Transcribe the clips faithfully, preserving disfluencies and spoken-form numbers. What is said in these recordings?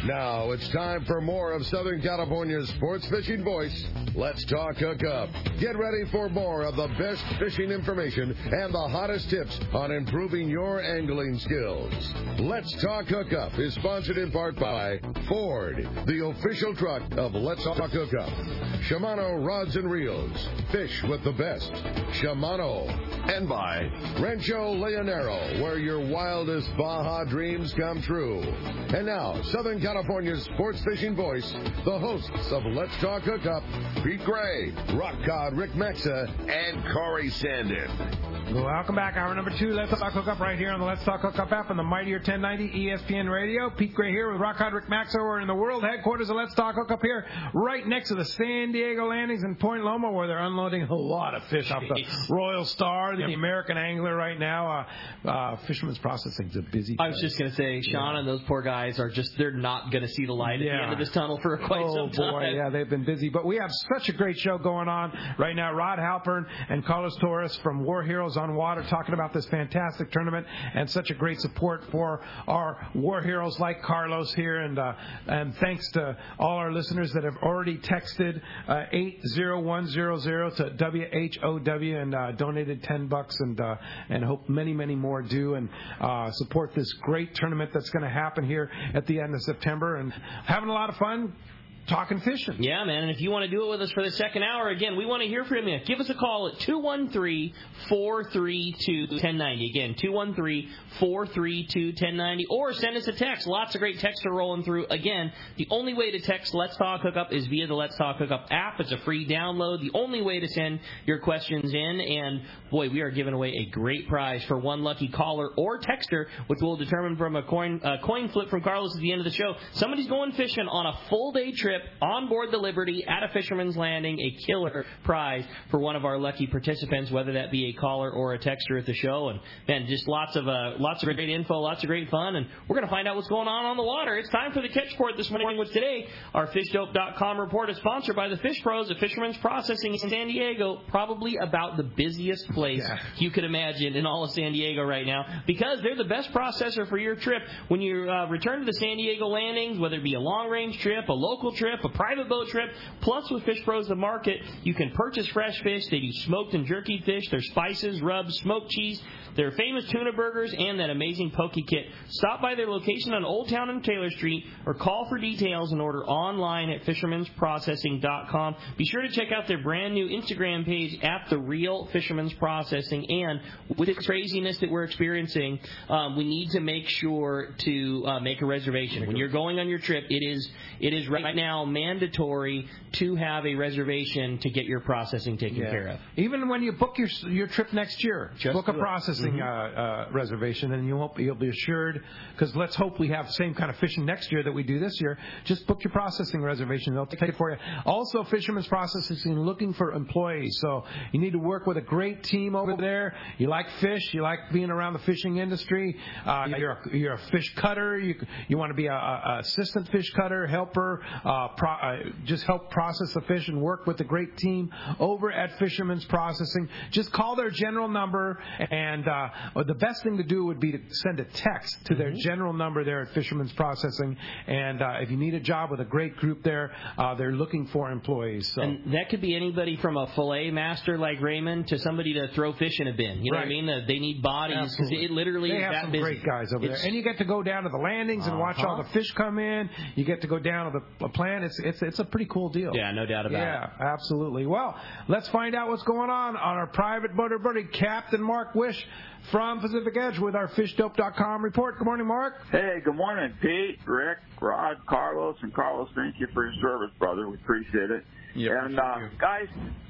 Now it's time for more of Southern California's sports fishing voice. Let's Talk Hookup. Get ready for more of the best fishing information and the hottest tips on improving your angling skills. Let's Talk Hookup is sponsored in part by Ford, the official truck of Let's Talk Hookup. Shimano Rods and Reels. Fish with the best. Shimano. And by Rancho Leonero, where your wildest Baja dreams come true. And now, Southern California's sports fishing voice, the hosts of Let's Talk Hookup, Pete Gray, Rock Cod Rick Maxa, and Corey Sandin. Welcome back. Hour number two, Let's Talk Hookup right here on the Let's Talk Hookup app on the Mightier ten ninety E S P N Radio. Pete Gray here with Rock Cod Rick Maxa. We're in the world headquarters of Let's Talk Hookup here, right next to the San Diego landings in Point Loma, where they're unloading a lot of fish off the Royal Star, the yep. American Angler right now. Uh, uh, Fisherman's Processing's a busy place. I was just going to say, Sean yeah. and those poor guys are just, they're not going to see the light yeah. at the end of this tunnel for quite oh, some time. Oh, boy, yeah, they've been busy. But we have such a great show going on right now. Rod Halpern and Carlos Torres from War Heroes on Water talking about this fantastic tournament and such a great support for our war heroes like Carlos here. And uh, and thanks to all our listeners that have already texted uh, eight zero one zero zero to W H O W and uh, donated ten bucks, and uh, and hope many, many more do and uh, support this great tournament that's going to happen here at the end of September, and having a lot of fun talking fishing. Yeah, man, and if you want to do it with us for the second hour, again, we want to hear from you. Give us a call at two one three, four three two, one zero nine zero. Again, two one three, four three two, one zero nine zero. Or send us a text. Lots of great texts are rolling through. Again, the only way to text Let's Talk Hookup is via the Let's Talk Hookup app. It's a free download. The only way to send your questions in. And, boy, we are giving away a great prize for one lucky caller or texter, which will determine from a coin, uh, coin flip from Carlos at the end of the show. Somebody's going fishing on a full-day trip on board the Liberty at a Fisherman's Landing, a killer prize for one of our lucky participants, whether that be a caller or a texter at the show. And, man, just lots of uh, lots of great info, lots of great fun, and we're going to find out what's going on on the water. It's time for the Catch Report this morning with today. Our fish dope dot com report is sponsored by the Fish Pros at Fisherman's Processing in San Diego, probably about the busiest place yeah. you could imagine in all of San Diego right now, because they're the best processor for your trip. When you uh, return to the San Diego landings, whether it be a long-range trip, a local trip, a private boat trip, plus with Fish Pros the Market, you can purchase fresh fish. They do smoked and jerky fish, their spices, rubs, smoked cheese, their famous tuna burgers, and that amazing poke kit. Stop by their location on Old Town and Taylor Street, or call for details and order online at fishermans processing dot com. Be sure to check out their brand new Instagram page at The Real Fisherman's Processing. And with the craziness that we're experiencing, um, we need to make sure to uh, make a reservation. When you're going on your trip, it is it is right now mandatory to have a reservation to get your processing taken yeah. care of. Even when you book your your trip next year, Just book a processing mm-hmm. uh, uh, reservation, and you won't, you'll be assured, because let's hope we have the same kind of fishing next year that we do this year. Just book your processing reservation. They'll take it for you. Also, Fisherman's Processing is looking for employees, so you need to work with a great team over there. You like fish. You like being around the fishing industry. Uh, you're, a, you're a fish cutter. You you want to be a, a assistant fish cutter, helper, uh, pro, uh, just help process the fish and work with a great team over at Fisherman's Processing. Just call their general number, and uh, the best thing to do would be to send a text to their mm-hmm. general number there at Fisherman's Processing. And uh, if you need a job with a great group there, uh, they're looking for employees. So. And that could be anybody from a fillet master like Raymond to somebody to throw fish in a bin. You know right. what I mean? They need bodies, because it literally they is have that some busy. great guys over it's, there. And you get to go down to the landings uh-huh. and watch all the fish come in. You get to go down to the plant. It's it's it's a pretty cool deal. Yeah, no doubt about yeah, it. Yeah, absolutely. Well, let's find out what's going on on our private boater buddy, Captain Mark Wish from Pacific Edge, with our fish dope dot com report. Good morning, Mark. Hey, good morning, Pete, Rick, Rod, Carlos, and Carlos. Thank you for your service, brother. We appreciate it. Yeah, and uh, guys,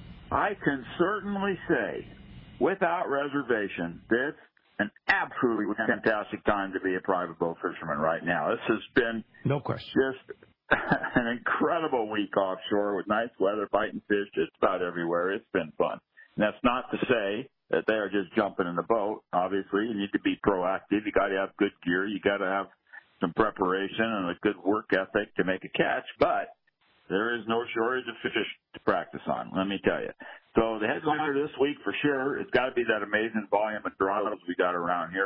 I can certainly say, without reservation, that it's an absolutely fantastic time to be a private boat fisherman right now. This has been no question just an incredible week offshore with nice weather, fighting fish just about everywhere. It's been fun. And that's not to say that they are just jumping in the boat. Obviously, you need to be proactive. You got to have good gear. You got to have some preparation and a good work ethic to make a catch. But there is no shortage of fish to practice on, let me tell you. So the headliner this week for sure, it's got to be that amazing volume of draws we got around here.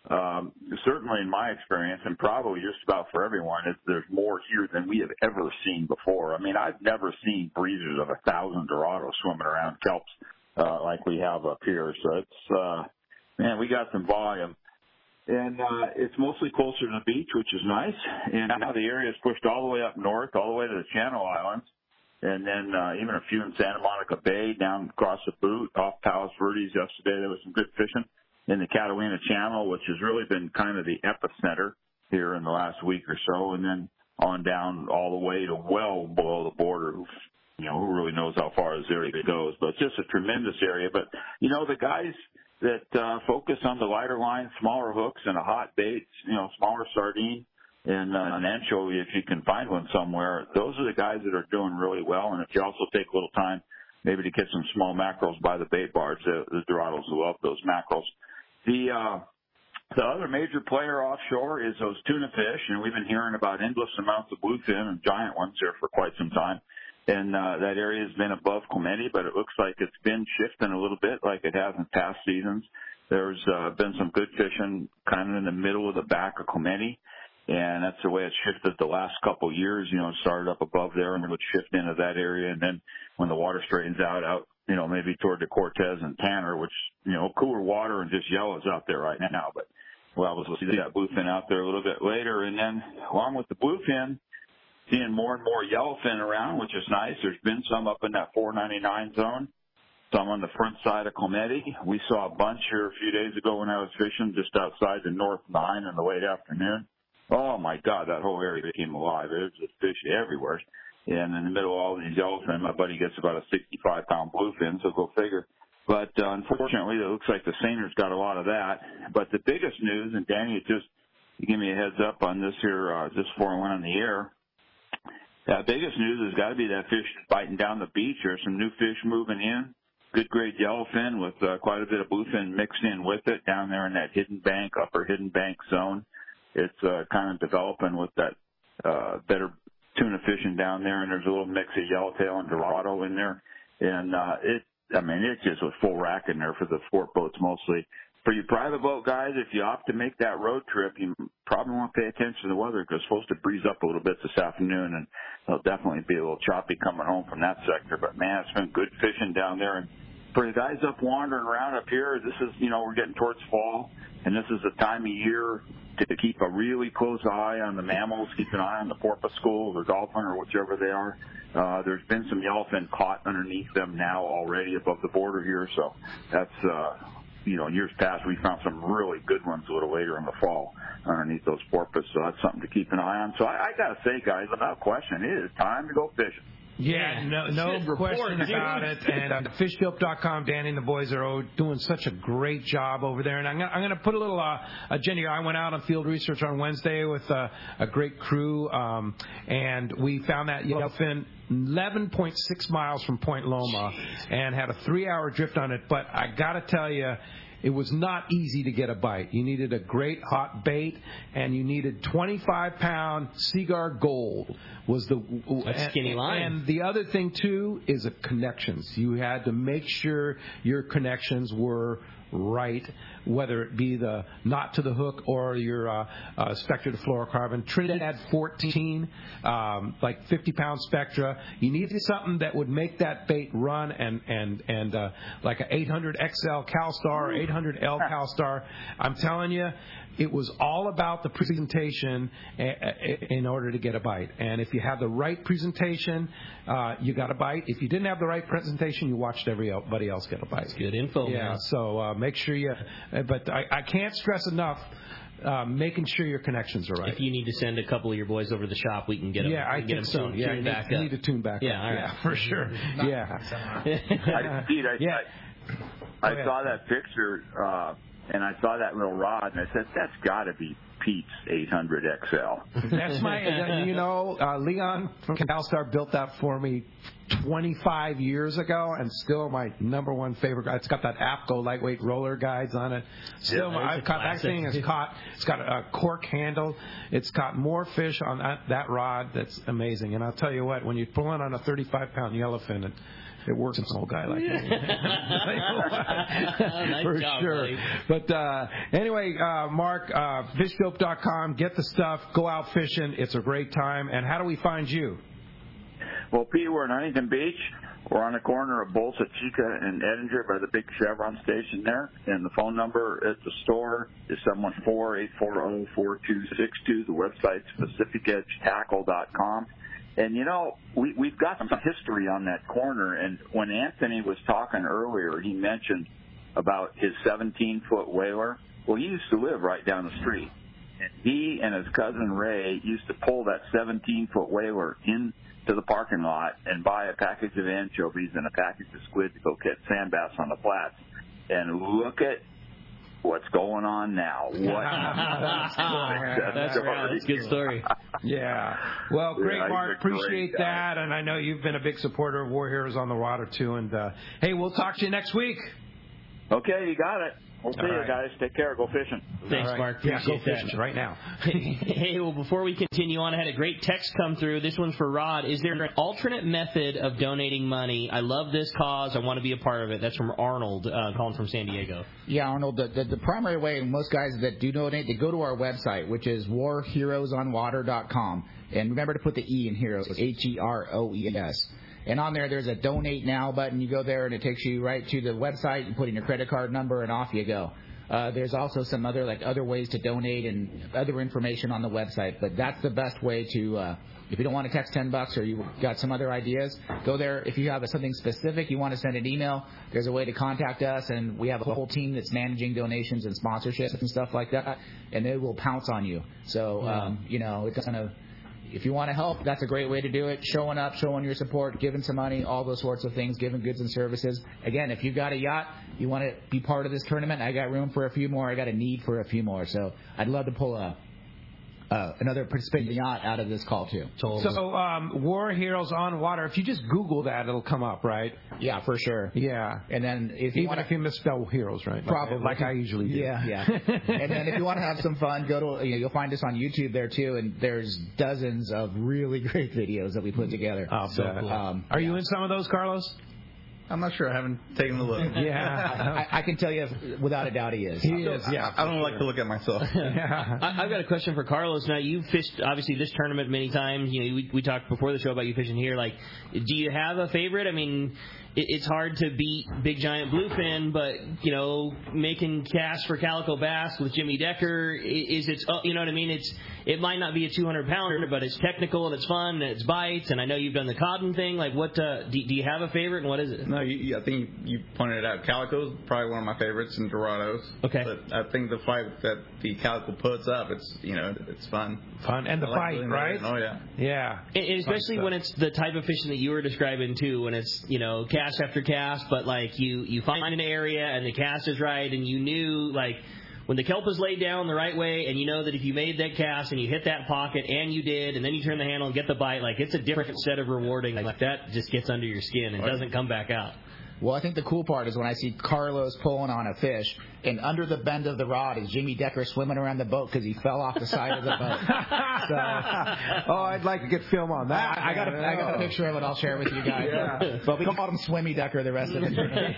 um, certainly in my experience, and probably just about for everyone, is there's more here than we have ever seen before. I mean, I've never seen breeders of a thousand Dorados swimming around kelps uh, like we have up here. So it's, uh, man, we got some volume. And uh, it's mostly closer to the beach, which is nice. And now the area is pushed all the way up north, all the way to the Channel Islands, and then uh, even a few in Santa Monica Bay, down across the boot, off Palos Verdes yesterday. There was some good fishing in the Catalina Channel, which has really been kind of the epicenter here in the last week or so, and then on down all the way to well below the border. You know, who really knows how far this area goes, but it's just a tremendous area. But, you know, the guys that uh, focus on the lighter line, smaller hooks, and a hot bait, you know, smaller sardine and uh, an anchovy if you can find one somewhere, those are the guys that are doing really well. And if you also take a little time maybe to get some small mackerels by the bait bars, the, the Dorados love those mackerels. The uh, the other major player offshore is those tuna fish, and we've been hearing about endless amounts of bluefin and giant ones here for quite some time. And uh, that area has been above Clemente, but it looks like it's been shifting a little bit like it has in past seasons. There's uh, been some good fishing kind of in the middle of the back of Clemente, and that's the way it's shifted the last couple of years. You know, it started up above there and it would shift into that area, and then when the water straightens out, out, you know, maybe toward the Cortez and Tanner, which, you know, cooler water and just yellows out there right now. But well, we'll see that bluefin out there a little bit later. And then along with the bluefin, seeing more and more yellowfin around, which is nice. There's been some up in that four ninety-nine zone, some on the front side of Clemente. We saw a bunch here a few days ago when I was fishing just outside the North Nine in the late afternoon. Oh, my God, that whole area became alive. There was just fish everywhere. And in the middle of all these yellowfin, my buddy gets about a sixty-five pound bluefin, so go figure. But uh, unfortunately, it looks like the seiner's got a lot of that. But the biggest news, and Danny, just you give me a heads up on this here, uh, just before I went on the air, the biggest news has got to be that fish biting down the beach. There's some new fish moving in, good grade yellowfin with uh, quite a bit of bluefin mixed in with it down there in that Hidden Bank, upper Hidden Bank zone. It's uh, kind of developing with that uh, better tuna fishing down there, and there's a little mix of yellowtail and Dorado in there. And uh, it, I mean, it just was full rack in there for the sport boats mostly. For you private boat guys, if you opt to make that road trip, you probably want to pay attention to the weather because it's supposed to breeze up a little bit this afternoon, and it'll definitely be a little choppy coming home from that sector. But, man, it's been good fishing down there. And for the guys up wandering around up here, this is, you know, we're getting towards fall, and this is the time of year to keep a really close eye on the mammals, keep an eye on the porpoise schools or dolphin or whichever they are. Uh, there's been some yellowfin caught underneath them now already above the border here, so that's uh, – you know, in years past, we found some really good ones a little later in the fall underneath those porpoise, so that's something to keep an eye on. So I, I got to say, guys, without question, it is time to go fishing. Yeah, no, no question about it. And uh, fish dope dot com, Danny and the boys are doing such a great job over there. And I'm going I'm to put a little uh, agenda here. I went out on field research on Wednesday with uh, a great crew, um, and we found that yellowfin eleven point six miles from Point Loma and had a three-hour drift on it. But I got to tell you, it was not easy to get a bite. You needed a great hot bait, and you needed twenty-five pound Seaguar Gold was the That's skinny line. And the other thing too is a connections. You had to make sure your connections were right, whether it be the knot to the hook or your uh, uh, Spectra to fluorocarbon. Trinidad fourteen, um, like fifty pound Spectra. You needed something that would make that bait run, and and and uh, like an eight hundred X L CalStar or eight hundred L CalStar. I'm telling you, it was all about the presentation in order to get a bite. And if you have the right presentation, uh, you got a bite. If you didn't have the right presentation, you watched everybody else get a bite. That's good info, yeah, man. So uh, make sure you. But I, I can't stress enough. Uh, making sure your connections are right. If you need to send a couple of your boys over to the shop, we can get them. Yeah, I get think them so. tuned, Yeah, tuned you back need, up. need to tune back yeah, up. All right. Yeah, for sure. Yeah. I, Pete, I, yeah. I, I saw that picture, uh, and I saw that little rod, and I said, that's got to be Pete's eight hundred X L. That's my, you know, uh, Leon from CalStar built that for me twenty-five years ago, and still my number one favorite guide. It's got that APCO lightweight roller guides on it. Still, Yeah, I've caught that thing has caught. It's got a cork handle. It's caught more fish on that, that rod. That's amazing. And I'll tell you what, when you pull in on a thirty-five pound yellowfin, it, it works in an old guy like me. Nice For job, sure. buddy. But uh, anyway, uh, Mark, uh, fish dope dot com. Get the stuff. Go out fishing. It's a great time. And how do we find you? Well, Pete, we're in Huntington Beach. We're on the corner of Bolsa Chica and Edinger by the big Chevron station there. And the phone number at the store is seven one four, eight four zero, four two six two. The website's pacific edge tackle dot com. And, you know, we, we've got some history on that corner. And when Anthony was talking earlier, he mentioned about his seventeen-foot whaler. Well, he used to live right down the street. And he and his cousin Ray used to pull that seventeen-foot whaler in to the parking lot and buy a package of anchovies and a package of squid to go catch sand bass on the flats. And look at what's going on now. What? That's, that's, right. That's a good story. Yeah. Well, great, yeah, Mark. Appreciate great that. And I know you've been a big supporter of War Heroes on the Water, too. And, uh, hey, we'll talk to you next week. Okay, you got it. We'll see right. you guys. Take care. Go fishing. Thanks, right. Mark. Yeah, Appreciate go that. fishing right now. Hey, well, before we continue on, I had a great text come through. This one's for Rod. Is there an alternate method of donating money? I love this cause. I want to be a part of it. That's from Arnold, uh, calling from San Diego. Yeah, Arnold, the, the, the primary way, most guys that do donate, they go to our website, which is war heroes on water dot com. And remember to put the E in heroes, H E R O E S. And on there, there's a Donate Now button. You go there, and it takes you right to the website. You put in your credit card number, and off you go. Uh, there's also some other like other ways to donate and other information on the website. But that's the best way to, uh, if you don't want to text ten bucks or you got some other ideas, go there. If you have something specific, you want to send an email, there's a way to contact us. And we have a whole team that's managing donations and sponsorships and stuff like that. And they will pounce on you. So, um, you know, it's kind of... If you want to help, that's a great way to do it. Showing up, showing your support, giving some money, all those sorts of things, giving goods and services. Again, if you've got a yacht, you want to be part of this tournament, I got room for a few more. I got a need for a few more. So I'd love to pull a uh, another participating yacht out of this call, too. Totally. So um, War Heroes on Water, if you just Google that, it'll come up, right? Yeah, for sure. Yeah. And then if you Even want if you misspell heroes, right? Probably. Like, like I usually do. Yeah, yeah. And then if you want to have some fun, go to, you know, you'll find us on YouTube there, too, and there's dozens of really great videos that we put together. Oh, so, cool. um, Are yeah. you in some of those, Carlos? I'm not sure. I haven't taken a look. Yeah. I, I can tell you without a doubt he is. He is, yeah. I, I don't like to look at myself. Yeah. I, I've got a question for Carlos. Now, you've fished, obviously, this tournament many times. You know, we, we talked before the show about you fishing here. Like, do you have a favorite? I mean, it, it's hard to beat Big Giant Bluefin, but, you know, making casts for Calico Bass with Jimmy Decker, is it's, you know what I mean? It's It might not be a two hundred pounder, but it's technical and it's fun and it's bites. And I know you've done the Codden thing. Like, what, uh, do, do you have a favorite and what is it? No, you, you, I think you pointed it out. Calico's probably one of my favorites, and Dorados. Okay. But I think the fight that the Calico puts up, it's, you know, it's fun. Fun. And the I like fight, doing right? that. Oh, yeah. Yeah. And and especially when it's the type of fishing that you were describing too, when it's, you know, cast after cast, but like you, you find an area and the cast is right, and you knew like when the kelp is laid down the right way, and you know that if you made that cast and you hit that pocket and you did, and then you turn the handle and get the bite, like it's a different set of rewarding. Like that just gets under your skin and doesn't come back out. Well, I think the cool part is when I see Carlos pulling on a fish, and under the bend of the rod is Jimmy Decker swimming around the boat because he fell off the side of the boat. So, oh, I'd like to get film on that. I, I got a, I got a picture of it. I'll share with you guys. Yeah. But we called him Swimmy Decker the rest of the day.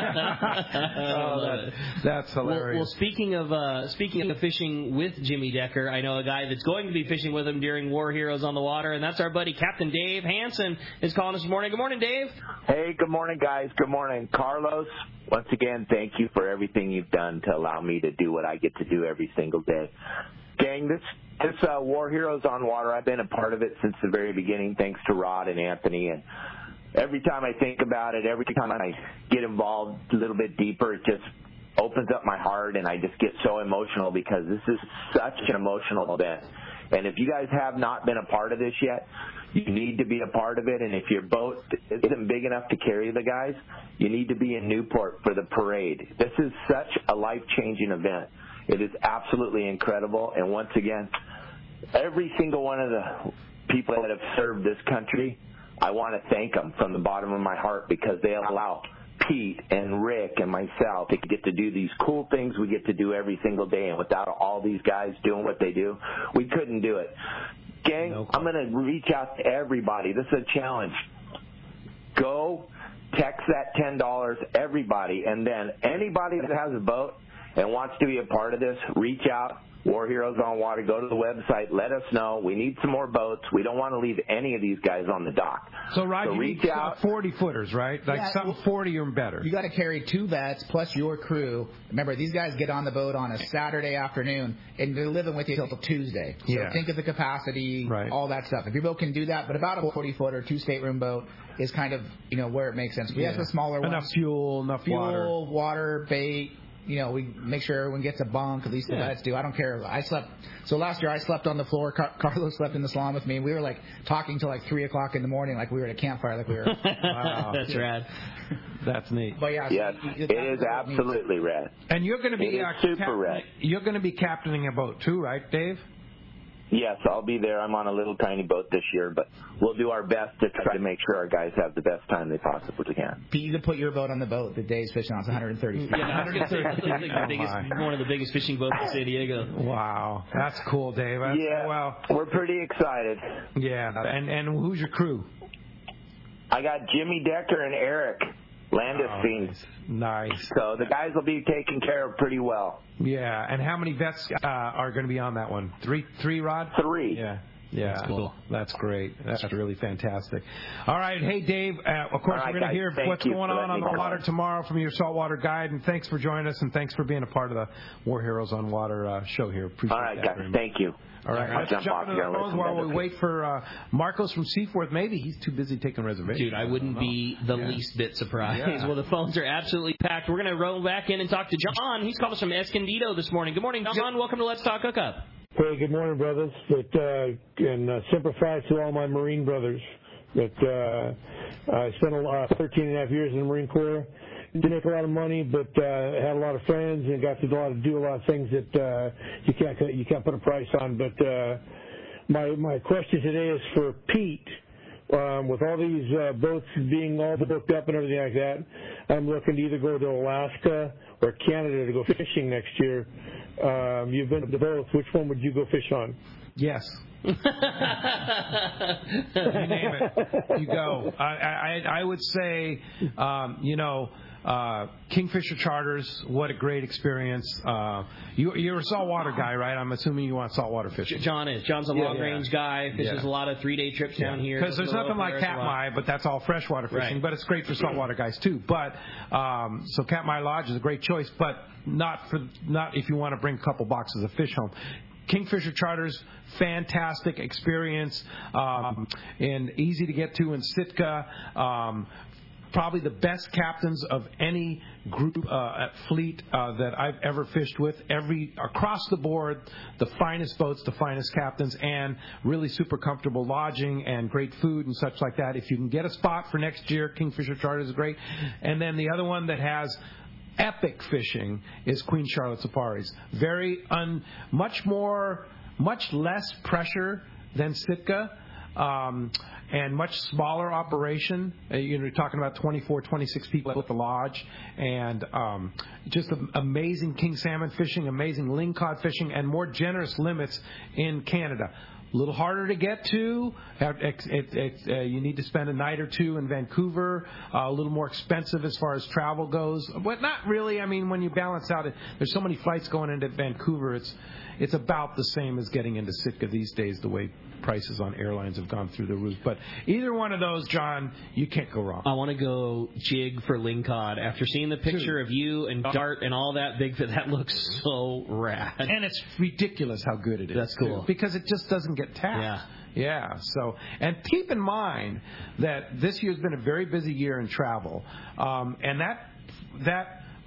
Oh, that, that's hilarious. Well, well speaking of uh, speaking of fishing with Jimmy Decker, I know a guy that's going to be fishing with him during War Heroes on the Water, and that's our buddy Captain Dave Hansen is calling us this morning. Good morning, Dave. Hey, good morning, guys. Good morning, Carlos. Once again, thank you for everything you've done to allow me to do what I get to do every single day. Gang, this this uh, War Heroes on Water, I've been a part of it since the very beginning, thanks to Rod and Anthony. And every time I think about it, every time I get involved a little bit deeper, it just opens up my heart, and I just get so emotional because this is such an emotional event. And if you guys have not been a part of this yet, you need to be a part of it. And if your boat isn't big enough to carry the guys, you need to be in Newport for the parade. This is such a life-changing event. It is absolutely incredible. And once again, every single one of the people that have served this country, I want to thank them from the bottom of my heart because they allow Pete and Rick and myself to get to do these cool things we get to do every single day. And without all these guys doing what they do, we couldn't do it. Gang, no I'm going to reach out to everybody. This is a challenge. Go text that ten dollars, everybody, and then anybody that has a boat and wants to be a part of this, reach out. War Heroes on Water, go to the website, let us know. We need some more boats. We don't want to leave any of these guys on the dock. So, Rod, so you reach need out. forty footers, right? Like yeah, some forty or better. You got to carry two vets plus your crew. Remember, these guys get on the boat on a Saturday afternoon, and they're living with you until Tuesday. So yeah. think of the capacity, right. all that stuff. If your boat can do that, but about a forty-footer, two-stateroom boat is kind of, you know, where it makes sense. We yeah. have the smaller ones. Enough fuel, enough fuel, water. water, bait. You know, we make sure everyone gets a bunk, at least the yeah. vets do. I don't care. I slept, so last year I slept on the floor. Car- Carlos slept in the salon with me. We were like talking till like three o'clock in the morning, like we were at a campfire, like we were. Wow. That's yeah. rad. That's neat. But yeah, yes, so it is absolutely rad. And you're going to be it uh, is super cap- rad. You're going to be captaining a boat too, right, Dave? Yes, I'll be there. I'm on a little tiny boat this year, but we'll do our best to try to make sure our guys have the best time they possibly can. Pete, you can put your boat on the boat that Dave's fishing on. It's one hundred thirty feet. Yeah, I was gonna say, that's like the biggest, one of the biggest fishing boats in San Diego. Wow, that's cool, Dave. That's, yeah, well, we're pretty excited. Yeah, and and who's your crew? I got Jimmy Decker and Eric Landestein. Oh, nice. So the guys will be taken care of pretty well. Yeah, and how many vets uh, are going to be on that one? Three, three, Rod? Three. Yeah. Yeah, that's cool. That's great. That's really fantastic. All right, hey Dave. Uh, of course, right, we're going to hear what's going on on the water on. tomorrow from your saltwater guide. And thanks for joining us, and thanks for being a part of the War Heroes on Water uh, show here. Appreciate All right, that guys. very much. Thank you. All right, I'll let's jump jump off into the here phones while we wait for uh, Marcos from Seaforth. Maybe he's too busy taking reservations. Dude, I wouldn't I be the yeah. least bit surprised. Yeah. Well, the phones are absolutely packed. We're going to roll back in and talk to John. He's called us from Escondido this morning. Good morning, John. Welcome to Let's Talk Hookup. Hey, good morning, brothers. But, uh, and uh, sympathize to all my Marine brothers. That uh, I spent uh, thirteen and a half years in the Marine Corps. Didn't make a lot of money, but uh, had a lot of friends and got to do a lot of, do a lot of things that uh, you can't you can't put a price on. But uh, my my question today is for Pete. Um, with all these uh, boats being all booked up and everything like that, I'm looking to either go to Alaska or Canada to go fishing next year. Um, you've been to both. Which one would you go fish on? Yes. You name it. You go. I, I, I would say, um, you know, uh, Kingfisher Charters, what a great experience. Uh, you, you're a saltwater guy, right? I'm assuming you want saltwater fishing. John is. John's a yeah, long-range yeah. guy. Fishes yeah. a lot of three-day trips down yeah. here. Because there's nothing like Katmai, but that's all freshwater fishing. Right. But it's great for saltwater guys, too. But um, so Katmai Lodge is a great choice, but not for not if you want to bring a couple boxes of fish home. Kingfisher Charters, fantastic experience, um, and easy to get to in Sitka. Um, probably the best captains of any group uh, at fleet uh, that I've ever fished with. Every across the board, the finest boats, the finest captains, and really super comfortable lodging and great food and such like that. If you can get a spot for next year, Kingfisher Charters is great. And then the other one that has epic fishing is Queen Charlotte Safaris. Very un, much more, much less pressure than Sitka, um, and much smaller operation. Uh, you know, you're talking about twenty-four, twenty-six people at the lodge, and um, just amazing king salmon fishing, amazing lingcod fishing, and more generous limits in Canada. A little harder to get to. It, it, it, uh, you need to spend a night or two in Vancouver. Uh, a little more expensive as far as travel goes, but not really. I mean, when you balance out it, there's so many flights going into Vancouver. It's it's about the same as getting into Sitka these days. The way prices on airlines have gone through the roof. But either one of those, John, you can't go wrong. I want to go jig for lingcod. After seeing the picture Dude. of you and Dart and all that big, that looks so rad. And it's ridiculous how good it is. That's cool. Too, because it just doesn't get tapped. Yeah. Yeah. So, and keep in mind that this year's been a very busy year in travel, um, and that that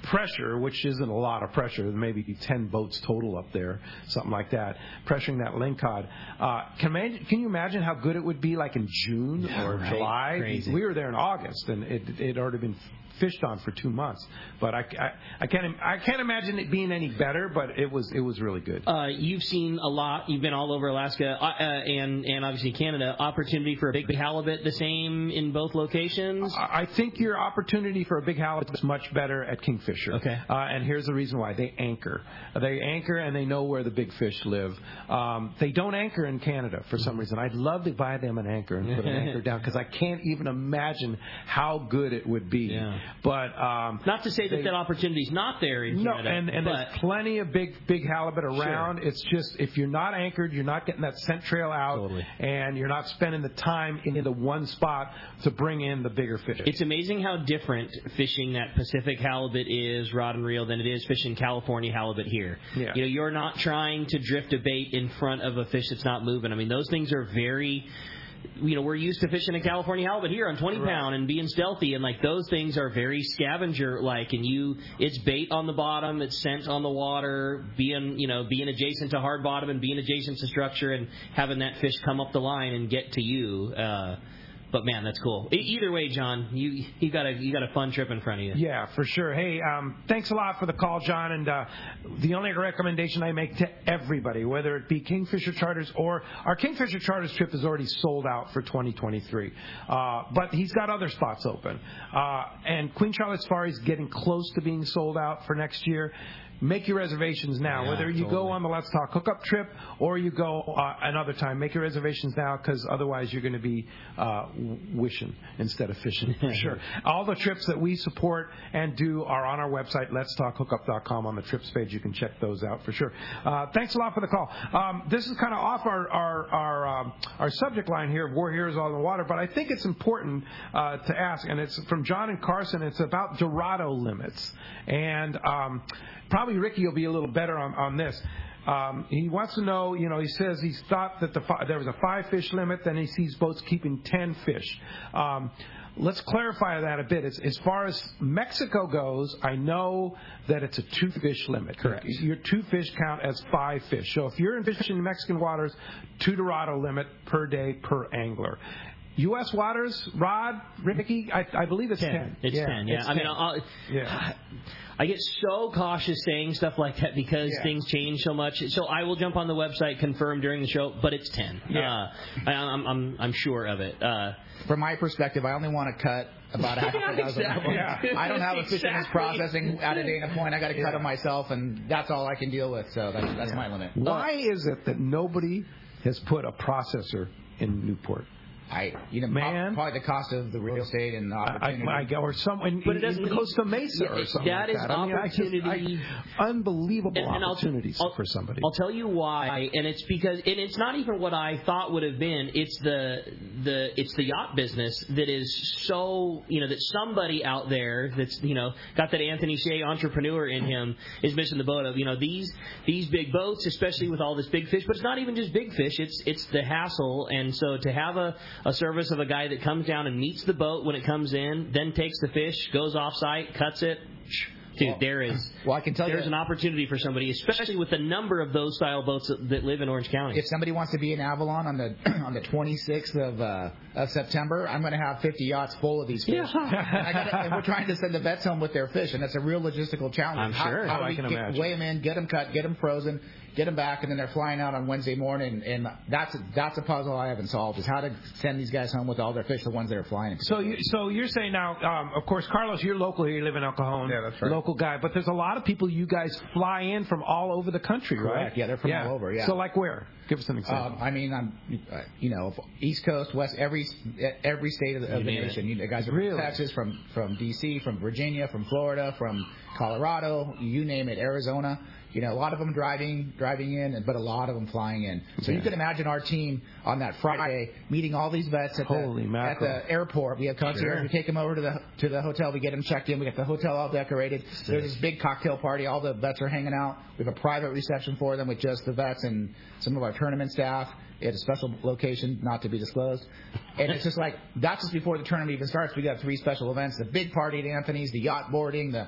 pressure, which isn't a lot of pressure, maybe ten boats total up there, something like that, pressuring that lingcod. Uh, can, man, can you imagine how good it would be like in June yeah, or right. July? Crazy. We were there in August, and it it had already been fished on for two months. But I, I, I can't I can't imagine it being any better. But it was it was really good. Uh, you've seen a lot. You've been all over Alaska uh, uh, and and obviously Canada. Opportunity for a big halibut the same in both locations. I think your opportunity for a big halibut is much better at Kingfisher. Okay. Uh, and here's the reason why: they anchor. They anchor, and they know where the big fish live. Um, they don't anchor in Canada for some reason. I'd love to buy them an anchor and put an anchor down because I can't even imagine how good it would be. Yeah. But um, not to say that they, that opportunity's not there in no, Canada. and, and but, there's plenty of big big halibut around. Sure. It's just if you're not anchored, you're not getting that scent trail out, totally. and you're not spending the time in the one spot to bring in the bigger fish. It's amazing how different fishing that Pacific halibut is, rod and reel, than it is fishing California halibut here. Yeah. You know, you're not trying to drift a bait in front of a fish that's not moving. I mean, those things are very... You know, we're used to fishing a California halibut here on twenty right. pound and being stealthy, and like those things are very scavenger like, and you, it's bait on the bottom, it's scent on the water, being, you know, being adjacent to hard bottom and being adjacent to structure and having that fish come up the line and get to you. Uh, But man, that's cool. E- either way, John, you you got a you got a fun trip in front of you. Yeah, for sure. Hey, um, thanks a lot for the call, John. And uh, the only recommendation I make to everybody, whether it be Kingfisher Charters or our Kingfisher Charters trip, is already sold out for twenty twenty-three. Uh, but he's got other spots open. Uh, and Queen Charlotte Safari is getting close to being sold out for next year. Make your reservations now. Yeah, Whether you totally. go on the Let's Talk Hookup trip or you go uh, another time, make your reservations now because otherwise you're going to be uh, wishing instead of fishing for sure. All the trips that we support and do are on our website, lets talk hookup dot com. On the trips page, you can check those out for sure. Uh, thanks a lot for the call. Um, this is kind of off our our our, um, our subject line here of War Heroes on the Water, but I think it's important uh, to ask, and it's from John and Carson. It's about Dorado limits, and um, probably Ricky will be a little better on, on this. Um, he wants to know, you know, he says he's thought that the fi- there was a five-fish limit, then he sees boats keeping ten fish. Um, let's clarify that a bit. As, as far as Mexico goes, I know that it's a two-fish limit. Correct. Your two fish count as five fish. So if you're fishing in Mexican waters, two Dorado limit per day per angler. U S waters, Rod, Ricky, I, I believe it's ten. ten. It's yeah, ten, yeah. It's I mean, ten. I'll, yeah. I get so cautious saying stuff like that because yeah. things change so much. So I will jump on the website, confirm during the show, but it's ten. Yeah. Uh, I, I'm, I'm, I'm sure of it. Uh, From my perspective, I only want to cut about half a dozen. Exactly. Yeah. I don't have a fisherman's Exactly. processing at a data point. I got to cut Yeah. them myself, and that's all I can deal with. So that's, that's Yeah. my limit. Why is it that nobody has put a processor in Newport? I, you know, Man. probably the cost of the real estate and the I, opportunity. I, I, or some in, But it in, doesn't in need- Costa Mesa yeah, or something that like is that. I mean, I just- opportunity. I- unbelievable And- and I'll- opportunities I'll- for somebody. I'll tell you why, and it's because, and it's not even what I thought would have been. It's the the it's the yacht business that is so, you know, that somebody out there that's, you know, got that Anthony Shea entrepreneur in him is missing the boat of, you know, these these big boats, especially with all this big fish. But it's not even just big fish. It's it's the hassle, and so to have a, a service of a guy that comes down and meets the boat when it comes in, then takes the fish, goes off site, cuts it. Dude, Well, there is. well, I can tell there's you- an opportunity for somebody, especially with the number of those style boats that, that live in Orange County. If somebody wants to be in Avalon on the on the twenty-sixth of uh, of September, I'm going to have fifty yachts full of these fish. Yeah. and, I gotta, and we're trying to send the vets home with their fish, and that's a real logistical challenge. I'm how, sure. How Oh, do I we can get, imagine. weigh them in, get them cut, get them frozen, get them back, and then they're flying out on Wednesday morning. And that's that's a puzzle I haven't solved: is how to send these guys home with all their fish, the ones that are flying. in So, you, so you're saying now, um, of course, Carlos, you're local here. You live in El Cajon. Yeah, that's right. Local guy. But there's a lot of people you guys fly in from all over the country, right? Correct. Yeah, they're from all over, yeah. So, like where? Give us an example. Um, I mean, I'm, uh, you know, East Coast, West, every every state of the, of the name it. nation. You know, guys are Really? from Texas, from from D C, from Virginia, from Florida, from Colorado, you name it, Arizona. You know, a lot of them driving driving in, but a lot of them flying in. So you can imagine our team on that Friday meeting all these vets at, Holy the, at mackerel. the airport. We have concierge. Sure. We take them over to the to the hotel. We get them checked in. We get the hotel all decorated. There's this big cocktail party. All the vets are hanging out. We have a private reception for them with just the vets and some of our tournament staff at a special location, not to be disclosed. And it's just like, that's just before the tournament even starts. We got three special events: the big party at Anthony's, the yacht boarding, the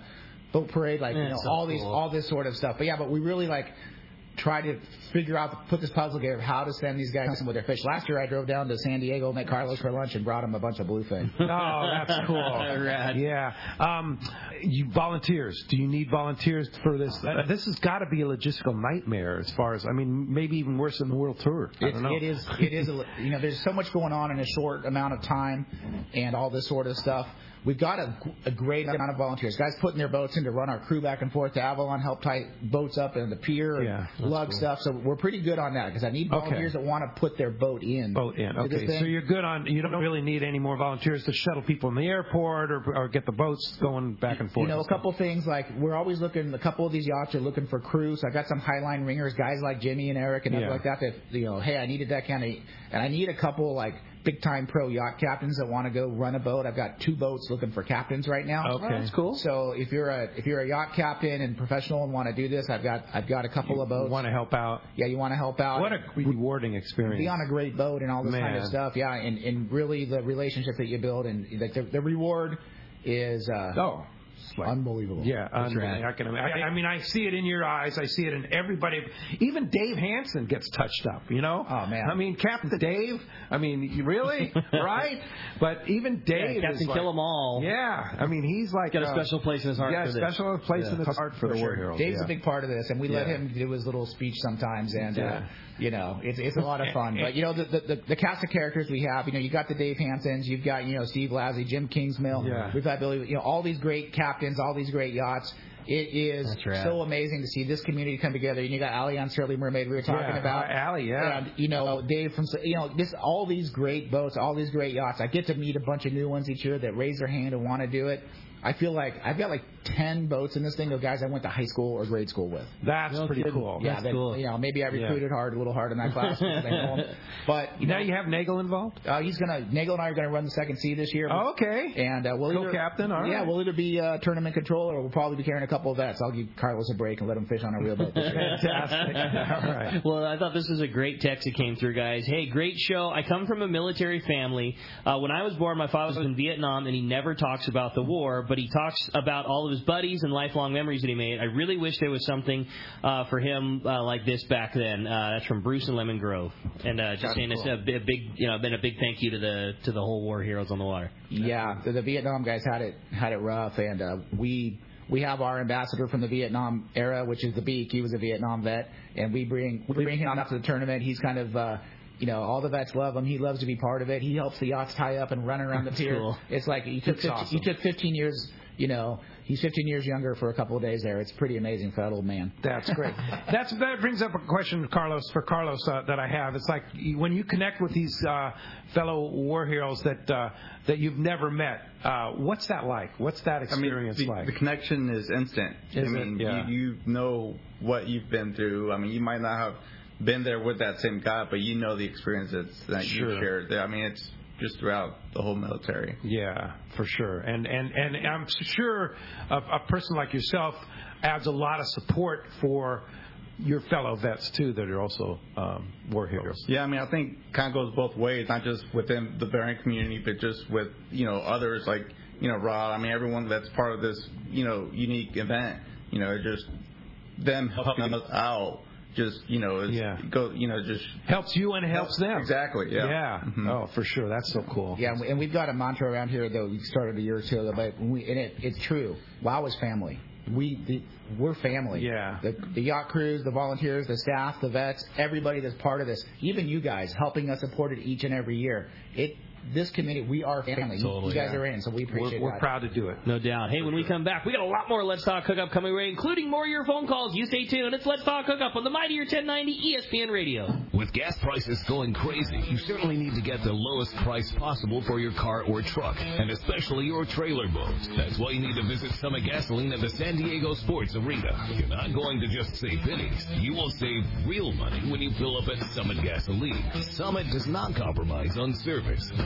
boat parade, like, you know, That's so all these, cool. all this sort of stuff. But yeah, but we really like try to figure out, put this puzzle together, how to send these guys with their fish. Last year I drove down to San Diego, met Carlos for lunch, and brought him a bunch of bluefin. Oh, that's cool. Rad. Yeah. Um, you volunteers. Do you need volunteers for this? Uh, this has got to be a logistical nightmare as far as, I mean, maybe even worse than the World Tour. I It's, don't know. it is, it is, a, you know, there's so much going on in a short amount of time and all this sort of stuff. We've got a, a great amount of volunteers. Guys putting their boats in to run our crew back and forth to Avalon, help tie boats up in the pier, Yeah, and lug cool. stuff. So we're pretty good on that because I need volunteers Okay. that want to put their boat in. Boat in. to this Okay, thing. so you're good on. You don't really need any more volunteers to shuttle people in the airport or, or get the boats going back and forth. You know, a couple things like we're always looking. A couple of these yachts are looking for crews. I got some Highline ringers, guys like Jimmy and Eric and Yeah. stuff like that. That you know, hey, I needed that kind of, and I need a couple like big time pro yacht captains that want to go run a boat. I've got two boats looking for captains right now. Okay. Oh, that's cool. So if you're a if you're a yacht captain and professional and want to do this, I've got I've got a couple You of boats. want to help out. Yeah, you want to help out. What a rewarding experience. Be on a great boat and all this kind of Man. stuff. Yeah, and, and really the relationship that you build and like the, the reward is uh, Oh. Like, unbelievable. Yeah, That's unbelievable. right. I, can, I, I mean, I see it in your eyes. I see it in everybody. Even Dave Hansen gets touched up, you know? Oh, man. I mean, Captain Dave, I mean, you really? Right? But even Dave Yeah, Captain is like, Kill 'em All. Yeah. I mean, he's like... Got a uh, special place in his heart yeah, for this. special place Yeah. in his heart for, For the sure. War Heroes. Dave's yeah. a big part of this, and we let Yeah. him do his little speech sometimes, and uh, Yeah. you know, it's it's a lot of fun. But you know, the, the the the cast of characters we have, you know, you got the Dave Hansons, you've got you know Steve Lassie, Jim Kingsmill, Yeah. we've got Billy, you know, all these great captains, all these great yachts. It is That's rad. so amazing to see this community come together. And you got Allie on Surly Mermaid we were talking Yeah, about. uh, Allie, yeah. And, you know, Dave from, you know, this all these great boats, all these great yachts. I get to meet a bunch of new ones each year that raise their hand and want to do it. I feel like I've got like ten boats in this thing of guys I went to high school or grade school with. That's No pretty kidding. cool. Yeah, That's that, cool. you know, maybe I recruited hard, a little hard in that class. because I know 'em. But you Now know, you have Nagel involved? uh, he's gonna Nagel and I are gonna run the second C this year. Oh, okay. And uh, we'll either, Co-captain, all yeah, right. we'll either be uh, tournament controller or we'll probably be carrying a couple of vets. I'll give Carlos a break and let him fish on a real boat this year. Fantastic. All right. Well, I thought this was a great text that came through, guys. Hey, great show. I come from a military family. Uh, when I was born, my father was in Vietnam, and he never talks about the war, but he talks about all of his buddies and lifelong memories that he made. I really wish there was something uh, for him uh, like this back then. Uh, that's from Bruce and Lemon Grove, and uh, just That's saying it's cool. a big, big, you know, been a big thank you to the to the whole War Heroes on the Water. Yeah, the, the Vietnam guys had it had it rough, and uh, we we have our ambassador from the Vietnam era, which is the Beak. He was a Vietnam vet, and we bring we bring him out to the tournament. He's kind of uh, you know, all the vets love him. He loves to be part of it. He helps the yachts tie up and run around the pier. Cool. It's like he took That's fifteen, awesome. he took fifteen years. You know, he's fifteen years younger for a couple of days there. It's pretty amazing for that old man. That's great. That's that brings up a question, Carlos, for Carlos uh, that I have. It's like when you connect with these uh, fellow war heroes that uh, that you've never met. Uh, what's that like? What's that experience I mean, the, like? the connection is instant. Is I it? mean, Yeah. you, you know what you've been through. I mean, you might not have been there with that same guy, but you know the experiences that Sure. you've shared. I mean, it's just throughout the whole military. Yeah, for sure. And and and I'm sure a, a person like yourself adds a lot of support for your fellow vets too that are also um, war heroes. Yeah, I mean, I think kind of goes both ways, not just within the veteran community, but just with, you know, others like, you know, Rod. I mean, everyone that's part of this, you know, unique event, you know, just them helping us out. Just, you know, it's, Yeah. go, you know, just Helps you and helps them. Exactly. Yeah. Yeah. Mhm. Oh, for sure. That's so cool. Yeah, and we- and we've got a mantra around here that we started a year or two ago, but we, and it, it's true. WOW is family. We the, we're family. Yeah. The, the yacht crews, the volunteers, the staff, the vets, everybody that's part of this, even you guys helping us support it each and every year. It this community, we are family. You- Totally, you guys yeah. are in, so we appreciate We're, we're that. proud to do it. No doubt. Hey, when we come back, we got a lot more Let's Talk Hookup coming away, including more of your phone calls. You stay tuned. It's Let's Talk Hookup on the Mightier ten ninety E S P N Radio. With gas prices going crazy, you certainly need to get the lowest price possible for your car or truck, and especially your trailer boat. That's why you need to visit Summit Gasoline at the San Diego Sports Arena. You're not going to just save pennies. You will save real money when you fill up at Summit Gasoline. Summit does not compromise on service,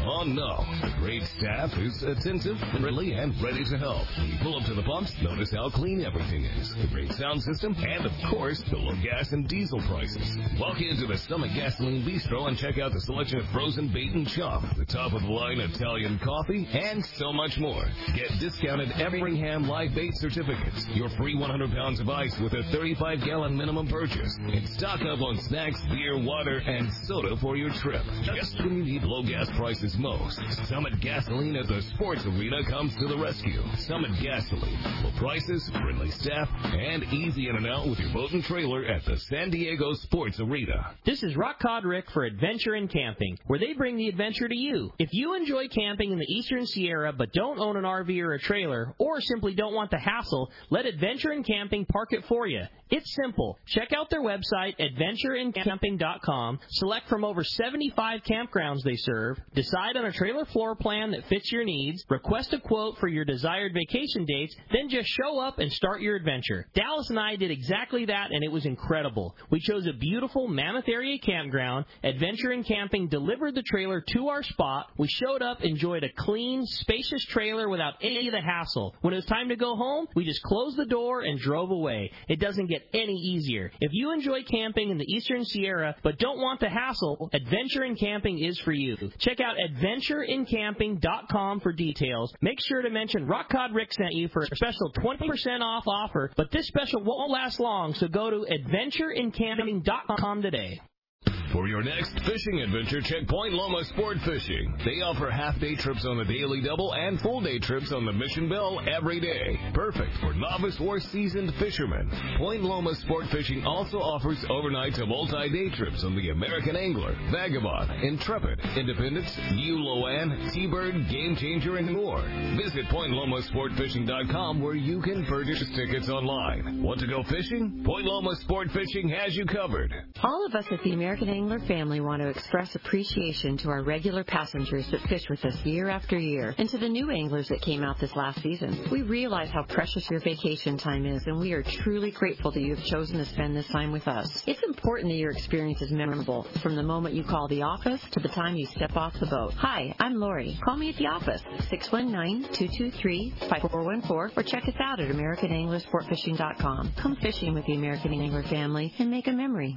Oh, no. The great staff is attentive, friendly, and ready to help. When you pull up to the pumps, notice how clean everything is. The great sound system, and, of course, the low gas and diesel prices. Walk into the Summit Gasoline Bistro and check out the selection of frozen bait and chop, the top-of-the-line Italian coffee, and so much more. Get discounted Everingham live bait certificates, your free one hundred pounds of ice with a thirty-five gallon minimum purchase, and stock up on snacks, beer, water, and soda for your trip. Just when you need low gas prices most, Summit Gasoline at the Sports Arena comes to the rescue. Summit Gasoline. Low prices, friendly staff, and easy in and out with your boat and trailer at the San Diego Sports Arena. This is Rock Cod Rick for Adventure in Camping, where they bring the adventure to you. If you enjoy camping in the Eastern Sierra but don't own an R V or a trailer, or simply don't want the hassle, let Adventure in Camping park it for you. It's simple. Check out their website, adventure in camping dot com, select from over seventy-five campgrounds they serve, decide on a trailer floor plan that fits your needs, request a quote for your desired vacation dates, then just show up and start your adventure. Dallas and I did exactly that, and it was incredible. We chose a beautiful Mammoth Area campground. Adventure in Camping delivered the trailer to our spot. We showed up, enjoyed a clean, spacious trailer without any of the hassle. When it was time to go home, we just closed the door and drove away. It doesn't get any easier. If you enjoy camping in the Eastern Sierra but don't want the hassle, Adventure in Camping is for you. Check out adventure in camping dot com for details. Make sure to mention Rock Cod Rick sent you for a special twenty percent off offer, but this special won't last long, so go to adventure in camping dot com today. For your next fishing adventure, check Point Loma Sport Fishing. They offer half-day trips on the Daily Double and full-day trips on the Mission Bell every day. Perfect for novice or seasoned fishermen. Point Loma Sport Fishing also offers overnight to multi-day trips on the American Angler, Vagabond, Intrepid, Independence, New Loan, Seabird, Game Changer, and more. Visit point loma sport fishing dot com where you can purchase tickets online. Want to go fishing? Point Loma Sport Fishing has you covered. All of us at the American Angler family want to express appreciation to our regular passengers that fish with us year after year, and to the new anglers that came out this last season. We realize how precious your vacation time is, and we are truly grateful that you have chosen to spend this time with us. It's important that your experience is memorable, from the moment you call the office to the time you step off the boat. Hi, I'm Lori. Call me at the office, six one nine, two two three, five four one four, or check us out at american angler sport fishing dot com. Come fishing with the American Angler family and make a memory.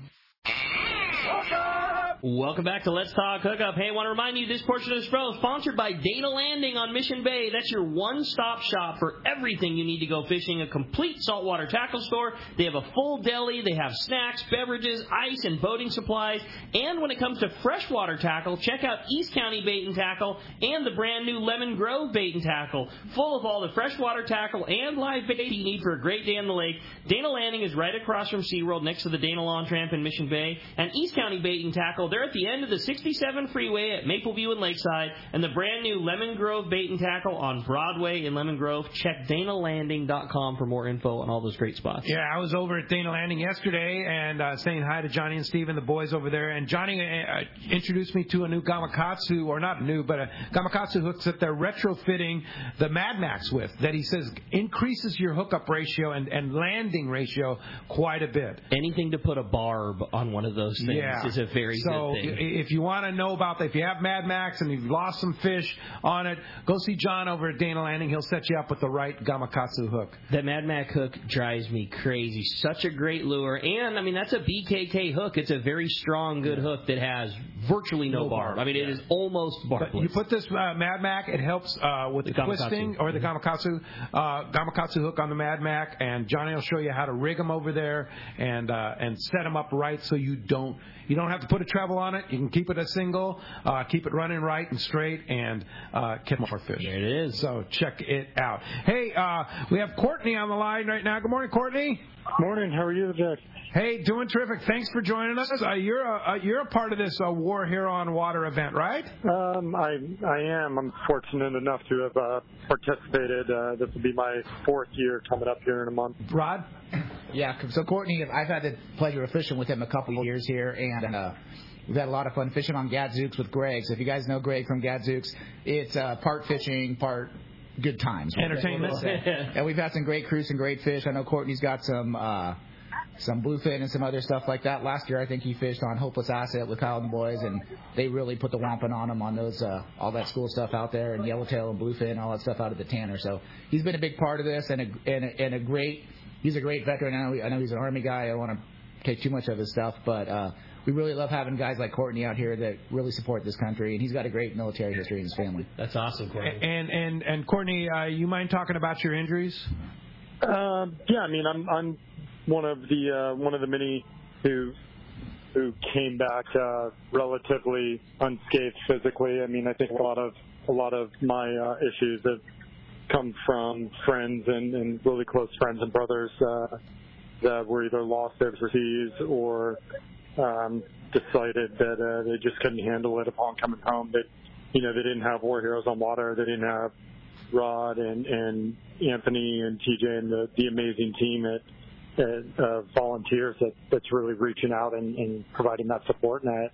Welcome back to Let's Talk Hookup. Hey, I want to remind you this portion of the show is sponsored by Dana Landing on Mission Bay. That's your one-stop shop for everything you need to go fishing. A complete saltwater tackle store. They have a full deli. They have snacks, beverages, ice, and boating supplies. And when it comes to freshwater tackle, check out East County Bait and Tackle and the brand new Lemon Grove Bait and Tackle. Full of all the freshwater tackle and live bait you need for a great day on the lake. Dana Landing is right across from SeaWorld next to the Dana Lawn Tramp in Mission Bay. And East County Bait and Tackle, they're at the end of the sixty-seven freeway at Mapleview and Lakeside, and the brand new Lemon Grove Bait and Tackle on Broadway in Lemon Grove. Check dana landing dot com for more info on all those great spots. Yeah, I was over at Dana Landing yesterday and uh, saying hi to Johnny and Steve and the boys over there. And Johnny uh, introduced me to a new Gamakatsu, or not new, but a Gamakatsu hooks that they're retrofitting the Mad Max with, that he says increases your hookup ratio and, and landing ratio quite a bit. Anything to put a barb on one of those things yeah. is a very so good thing. If you want to know about that, if you have Mad Max and you've lost some fish on it, go see John over at Dana Landing. He'll set you up with the right Gamakatsu hook. That Mad Max hook drives me crazy. Such a great lure. And, I mean, that's a B K K hook. It's a very strong, good hook that has virtually no, no barb. barb. I mean, yeah. it is almost barbless. But you put this uh, Mad Max, it helps uh, with the, the twisting, or the Gamakatsu, uh, Gamakatsu hook on the Mad Max, and Johnny will show you how to rig them over there and uh, and set them up right so you don't you don't have to put a treble on it. You can keep it a single, uh, keep it running right and straight, and uh, catch more fish. There it is. So check it out. Hey, uh, we have Courtney on the line right now. Good morning, Courtney. Morning. How are you, Jack? Hey, doing terrific. Thanks for joining us. Uh, you're a uh, you're a part of this uh, War Hero on Water event, right? Um, I I am. I'm fortunate enough to have uh, participated. Uh, this will be my fourth year coming up here in a month. Rod? Yeah. So Courtney, I've had the pleasure of fishing with him a couple of years here, and uh, we've had a lot of fun fishing on Gadzooks with Greg. So if you guys know Greg from Gadzooks, it's uh, part fishing, part good times. Entertainment. And we've had some great cruise and great fish. I know Courtney's got some uh, some bluefin and some other stuff like that. Last year, I think he fished on Hopeless Asset with Kyle and the boys, and they really put the wampum on him on those uh, all that school stuff out there, and yellowtail and bluefin, all that stuff out of the Tanner. So he's been a big part of this, and a and a, and a great. He's a great veteran. I know, I know he's an Army guy. I don't want to take too much of his stuff, but uh, we really love having guys like Courtney out here that really support this country, and he's got a great military history in his family. That's awesome, Courtney. And and and Courtney, uh, you mind talking about your injuries? Um, yeah, I mean, I'm I'm one of the uh, one of the many who who came back uh, relatively unscathed physically. I mean, I think a lot of a lot of my uh, issues have come from friends and, and really close friends and brothers uh, that were either lost overseas or um, decided that uh, they just couldn't handle it upon coming home. That you know they didn't have War Heroes on Water. They didn't have Rod and, and Anthony and T J and the, the amazing team at, at uh, volunteers that, that's really reaching out and, and providing that support net.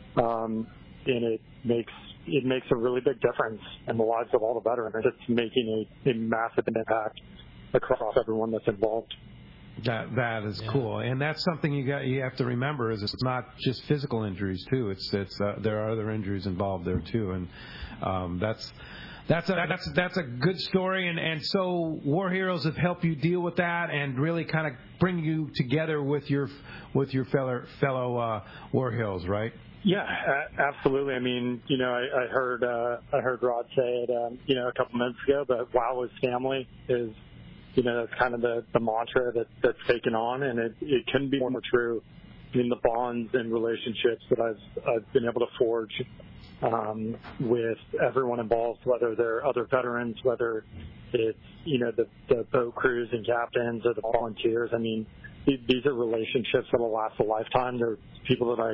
Um, and it makes it makes a really big difference in the lives of all the veterans. It's making a, a massive impact across everyone that's involved. That that is yeah. cool, and that's something you got you have to remember is it's not just physical injuries too. It's it's uh, there are other injuries involved there too, and um, that's. That's a that's that's a good story, and, and so War Heroes have helped you deal with that and really kind of bring you together with your with your fellow fellow uh, War Heroes, right? Yeah, absolutely. I mean, you know, I, I heard uh, I heard Rod say it, um, you know, a couple minutes ago, but WOW is family is, you know, that's kind of the, the mantra that that's taken on, and it it couldn't be more true. I mean, the bonds and relationships that I've I've been able to forge. Um, with everyone involved, whether they're other veterans, whether it's, you know, the, the boat crews and captains or the volunteers. I mean, these are relationships that will last a lifetime. They're people that I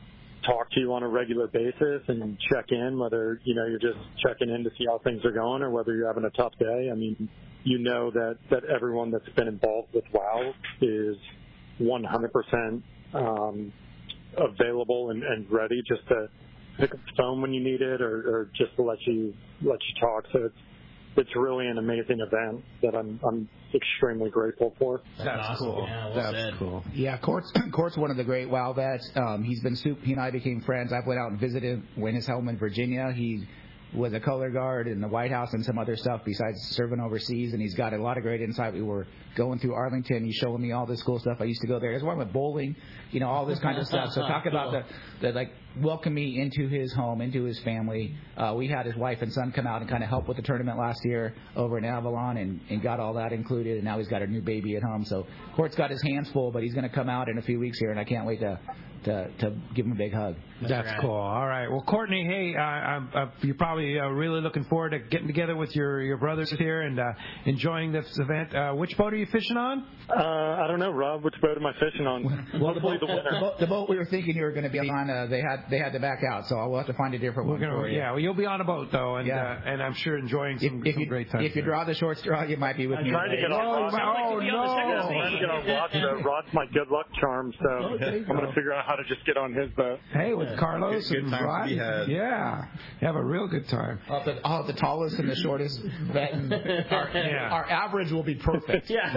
talk to on a regular basis and check in, whether, you know, you're just checking in to see how things are going or whether you're having a tough day. I mean, you know that, that everyone that's been involved with WOW is one hundred percent um, available and, and ready just to pick up the phone when you need it, or, or just to let you let you talk. So it's it's really an amazing event that I'm I'm extremely grateful for. That's awesome. Cool. Yeah, well That's said. cool. Yeah, Court's Court's one of the great WOW vets. Um, he's been super. He and I became friends. I went out and visited when his home in Virginia. He was a color guard in the White House and some other stuff besides serving overseas, and he's got a lot of great insight. We were going through Arlington. He's showing me all this cool stuff. I used to go there. That's why I went bowling, you know, all this kind of stuff. So talk about the, the like, welcome me into his home, into his family. Uh, we had his wife and son come out and kind of help with the tournament last year over in Avalon and, and got all that included, and now he's got a new baby at home. So Court's got his hands full, but he's going to come out in a few weeks here, and I can't wait to to, to give him a big hug. That's, That's right. Cool. All right. Well, Courtney, hey, uh, uh, you're probably uh, really looking forward to getting together with your, your brothers here and uh, enjoying this event. Uh, which boat are you fishing on? Uh, I don't know, Rob. Which boat am I fishing on? Well, the boat, the, boat, the boat we were thinking you were going to be on, uh, they had they had to back out, so we'll have to find a different we're one gonna, for you. Yeah, well, you'll be on a boat, though, and yeah. uh, and I'm sure enjoying some, if, if some you, great time. If you draw the short straw, you might be with I'm me. trying to get on Rod. Oh, no. I'm trying to get on Rod. So Rod's my good luck charm, so I'm going to figure out how to just get on his boat. Hey, with Carlos good, good and Rod. Yeah, have a real good time. Oh, the, oh, the tallest and the shortest vet. Our, yeah. our average will be perfect. Yeah.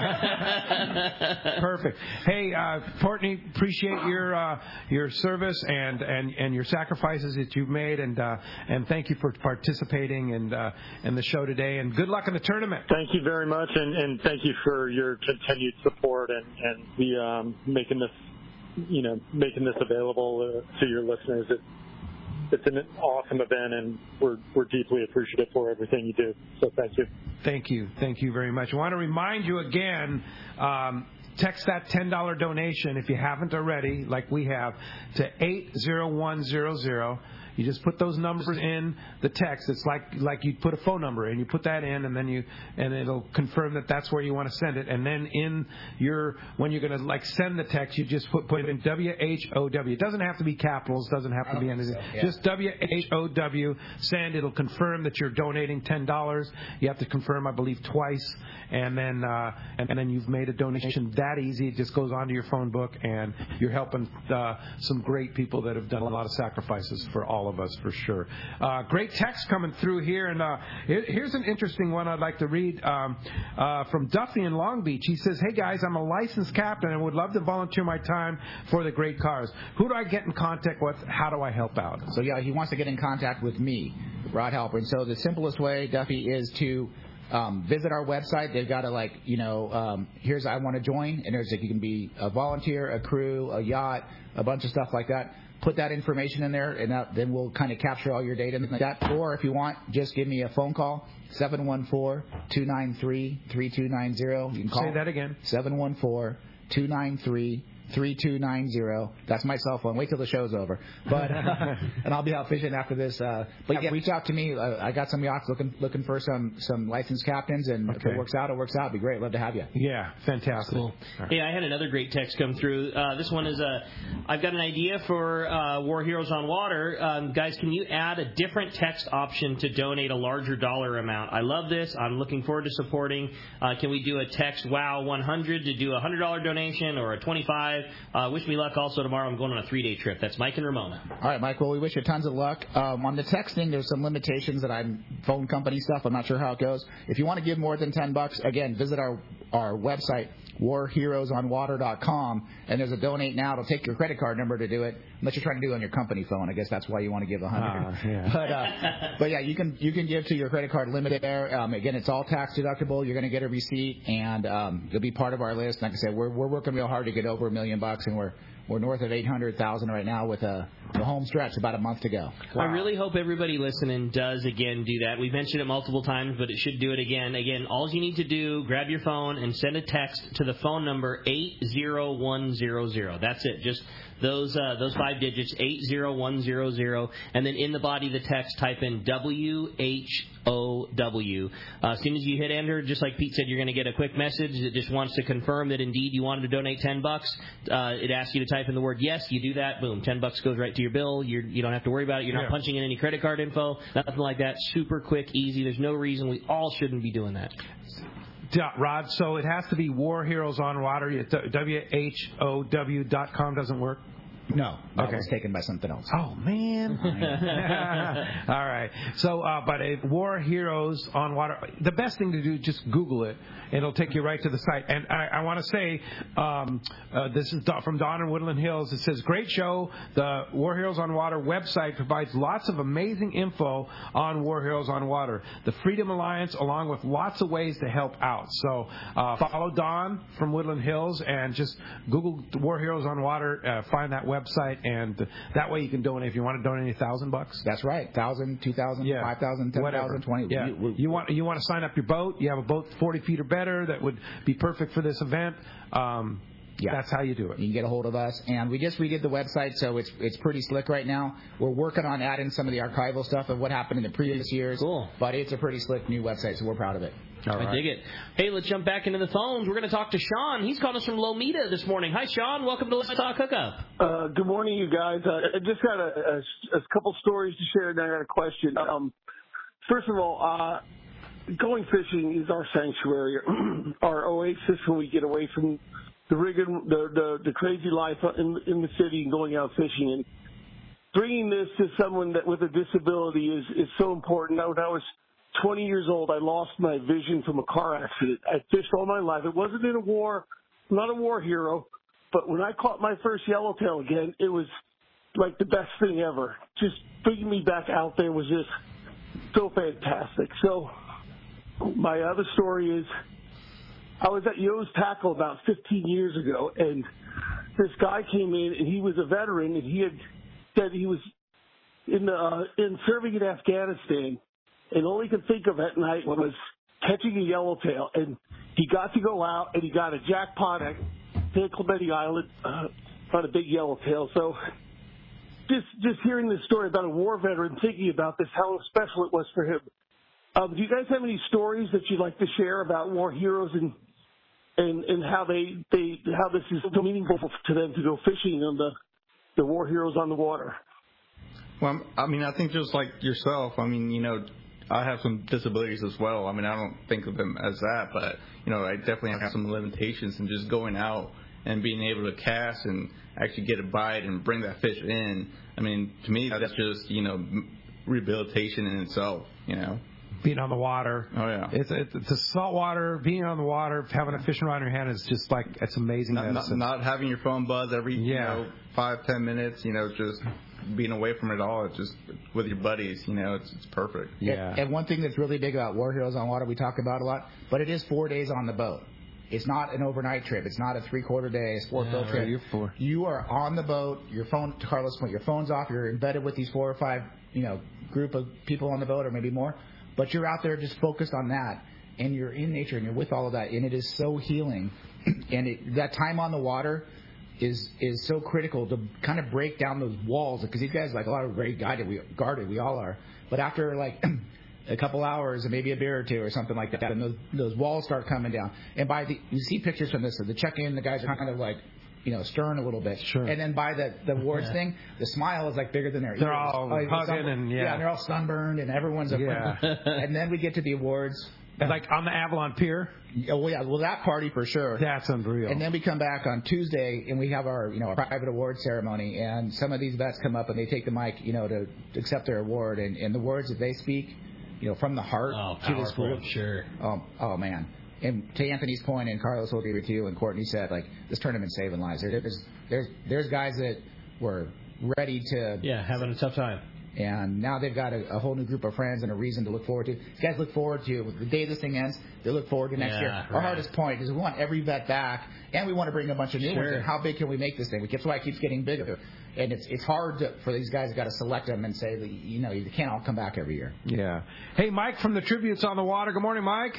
yeah. Perfect. Hey, uh, Courtney, appreciate your uh, your service and, and, and your sacrifices that you've made, and uh, and thank you for participating in uh, in the show today. And good luck in the tournament. Thank you very much, and, and thank you for your continued support and and the um, making this. you know, making this available uh, to your listeners. It, it's an awesome event, and we're we're deeply appreciative for everything you do. So thank you. Thank you. Thank you very much. I want to remind you again, um, text that ten dollars donation if you haven't already, like we have, to eight zero one zero zero. You just put those numbers in the text. It's like like you put a phone number in. You put that in, and then you and it'll confirm that that's where you want to send it. And then in your when you're going to like send the text, you just put put in W H O W. It doesn't have to be capitals. Doesn't have to be anything. So, yeah. Just W H O W. Send. It'll confirm that you're donating ten dollars. You have to confirm, I believe, twice, and then uh, and, and then you've made a donation. That easy. It just goes onto your phone book, and you're helping uh, some great people that have done a lot of sacrifices for all all of us for sure. Uh, great text coming through here, and uh, here, here's an interesting one I'd like to read um, uh, from Duffy in Long Beach. He says, "Hey guys, I'm a licensed captain and would love to volunteer my time for the great cars. Who do I get in contact with? How do I help out?" So yeah, he wants to get in contact with me, Rod Helper. And so the simplest way, Duffy, is to um, visit our website. They've got to like, you know, um, here's I want to join, and there's like you can be a volunteer, a crew, a yacht, a bunch of stuff like that. Put that information in there, and that, then we'll kind of capture all your data and like that. Or if you want, just give me a phone call, seven one four, two nine three, three two nine zero. You can call. Say that again. seven one four, two nine three, three two nine zero. That's my cell phone. Wait till the show's over. But uh, and I'll be out fishing after this. Uh, but yeah, reach out to me. Uh, I got some yachts looking looking for some some licensed captains, and okay. if it works out, it works out. It'd be great. Love to have you. Yeah, fantastic. Cool. Right. Hey, I had another great text come through. Uh, this one is a. I've got an idea for uh, War Heroes on Water. Um, guys, can you add a different text option to donate a larger dollar amount? I love this. I'm looking forward to supporting. Uh, can we do a text wow one hundred to do a one hundred dollars donation, or a twenty-five? Uh, wish me luck also tomorrow. I'm going on a three-day trip. That's Mike and Ramona. All right, Mike. Well, we wish you tons of luck. Um, on the texting, there's some limitations that I'm phone company stuff. I'm not sure how it goes. If you want to give more than ten bucks, again, visit our our website, war heroes on water dot com, and there's a donate now. It'll take your credit card number to do it, unless you're trying to do it on your company phone. I guess that's why you want to give a hundred. Uh, yeah. But uh, but yeah, you can you can give to your credit card limit there. Um, again, it's all tax deductible. You're going to get a receipt, and um, you'll be part of our list. Like I said, we're we're working real hard to get over a million bucks, and we're we're north of eight hundred thousand right now with a the home stretch, about a month to go. Wow. I really hope everybody listening does, again, do that. We've mentioned it multiple times, but it should do it again. Again, all you need to do, grab your phone and send a text to the phone number eight zero one zero zero. That's it. Just those uh, those five digits, eight zero one zero zero. And then in the body of the text, type in W H O W. Uh, as soon as you hit enter, just like Pete said, you're going to get a quick message that just wants to confirm that indeed you wanted to donate ten bucks. Uh, it asks you to type in the word yes. You do that, boom, ten bucks goes right to your bill. You're, you don't have to worry about it. You're not yeah. punching in any credit card info, nothing like that. Super quick, easy. There's no reason we all shouldn't be doing that. Rod, so it has to be War Heroes on Water. W H O W dot com doesn't work? No, that okay. was taken by something else. Oh, man. All right. So, uh, but a War Heroes on Water, the best thing to do, just Google it. It'll take you right to the site. And I, I want to say, um, uh, this is from Don in Woodland Hills. It says, great show. The War Heroes on Water website provides lots of amazing info on War Heroes on Water, the Freedom Alliance, along with lots of ways to help out. So uh, follow Don from Woodland Hills and just Google War Heroes on Water, uh, find that website, and that way you can donate. If you want to donate a thousand bucks, that's right, thousand, two thousand, yeah. five thousand, ten thousand, twenty. Yeah. You, you want you want to sign up your boat? You have a boat forty feet or better that would be perfect for this event. Um, yeah. That's how you do it. You can get a hold of us, and we just redid the website, so it's it's pretty slick right now. We're working on adding some of the archival stuff of what happened in the previous years. Cool. But it's a pretty slick new website, so we're proud of it. All right. I dig it. Hey, let's jump back into the phones. We're going to talk to Sean. He's calling us from Lomita this morning. Hi, Sean. Welcome to Let's Talk Hookup. Uh, good morning, you guys. Uh, I just got a, a, a couple stories to share, and I got a question. Um, first of all, uh, going fishing is our sanctuary, our oasis when we get away from the rigging, the, the the crazy life in in the city and going out fishing. And bringing this to someone that with a disability is is so important. Now, when I was twenty years old, I lost my vision from a car accident. I fished all my life. It wasn't in a war, I'm not a war hero, but when I caught my first yellowtail again, it was like the best thing ever. Just bringing me back out there was just so fantastic. So my other story is I was at Yo's Tackle about fifteen years ago, and this guy came in, and he was a veteran, and he had said he was in the, uh, in serving in Afghanistan. And all he could think of at night was catching a yellowtail. And he got to go out, and he got a jackpot at San Clemente Island uh, on a big yellowtail. So just just hearing this story about a war veteran, thinking about this, how special it was for him. Um, do you guys have any stories that you'd like to share about war heroes and and, and how they, they how this is so meaningful to them to go fishing on the, the war heroes on the water? Well, I mean, I think just like yourself, I mean, you know, I have some disabilities as well. I mean, I don't think of them as that, but, you know, I definitely have some limitations, and just going out and being able to cast and actually get a bite and bring that fish in. I mean, to me, that's just, you know, rehabilitation in itself, you know. Being on the water. Oh, yeah. It's, it's, it's the salt water, being on the water, having a fishing rod in your hand is just like, it's amazing. Not, not, not having your phone buzz every, yeah. you know, five, ten minutes, you know, just being away from it all. It's just with your buddies, you know, it's, it's perfect. Yeah. And, and one thing that's really big about War Heroes on Water, we talk about a lot, but it is four days on the boat. It's not an overnight trip. It's not a three-quarter day sport yeah, boat right, trip. You're four. You are on the boat. Your phone, to Carlos' point, your phone's off. You're embedded with these four or five, you know, group of people on the boat, or maybe more. But you're out there just focused on that, and you're in nature, and you're with all of that, and it is so healing. And it, that time on the water is is so critical to kind of break down those walls, because these guys, like, a lot of very guided, we guarded, we all are. But after like a couple hours and maybe a beer or two or something like that, and those those walls start coming down. And by the you see pictures from this, so the check-in, the guys are kind of like, you know, stern a little bit. Sure. And then by the the awards yeah. thing, the smile is like bigger than their ears. They're all oh, hugging and yeah. yeah, and they're all sunburned and everyone's a yeah. And then we get to the awards. Like on the Avalon Pier. Oh well, yeah, well that party for sure. That's unreal. And then we come back on Tuesday and we have our, you know, our private award ceremony, and some of these vets come up and they take the mic, you know, to accept their award, and, and the words that they speak, you know, from the heart oh, to this group. Sure. Oh, oh man. And to Anthony's point, and Carlos will agree with you, and Courtney said, like, this tournament's saving lives. There's there's there's guys that were ready to yeah having a tough time, and now they've got a, a whole new group of friends and a reason to look forward to. These guys look forward to the day this thing ends. They look forward to next yeah, year. Right. Our hardest point is we want every vet back, and we want to bring a bunch of new sure. ones. And how big can we make this thing? That's why it keeps getting bigger. And it's it's hard to, for these guys. Got to select them and say that, you know, you can't all come back every year. Yeah. Hey, Mike from the Tributes on the Water. Good morning, Mike.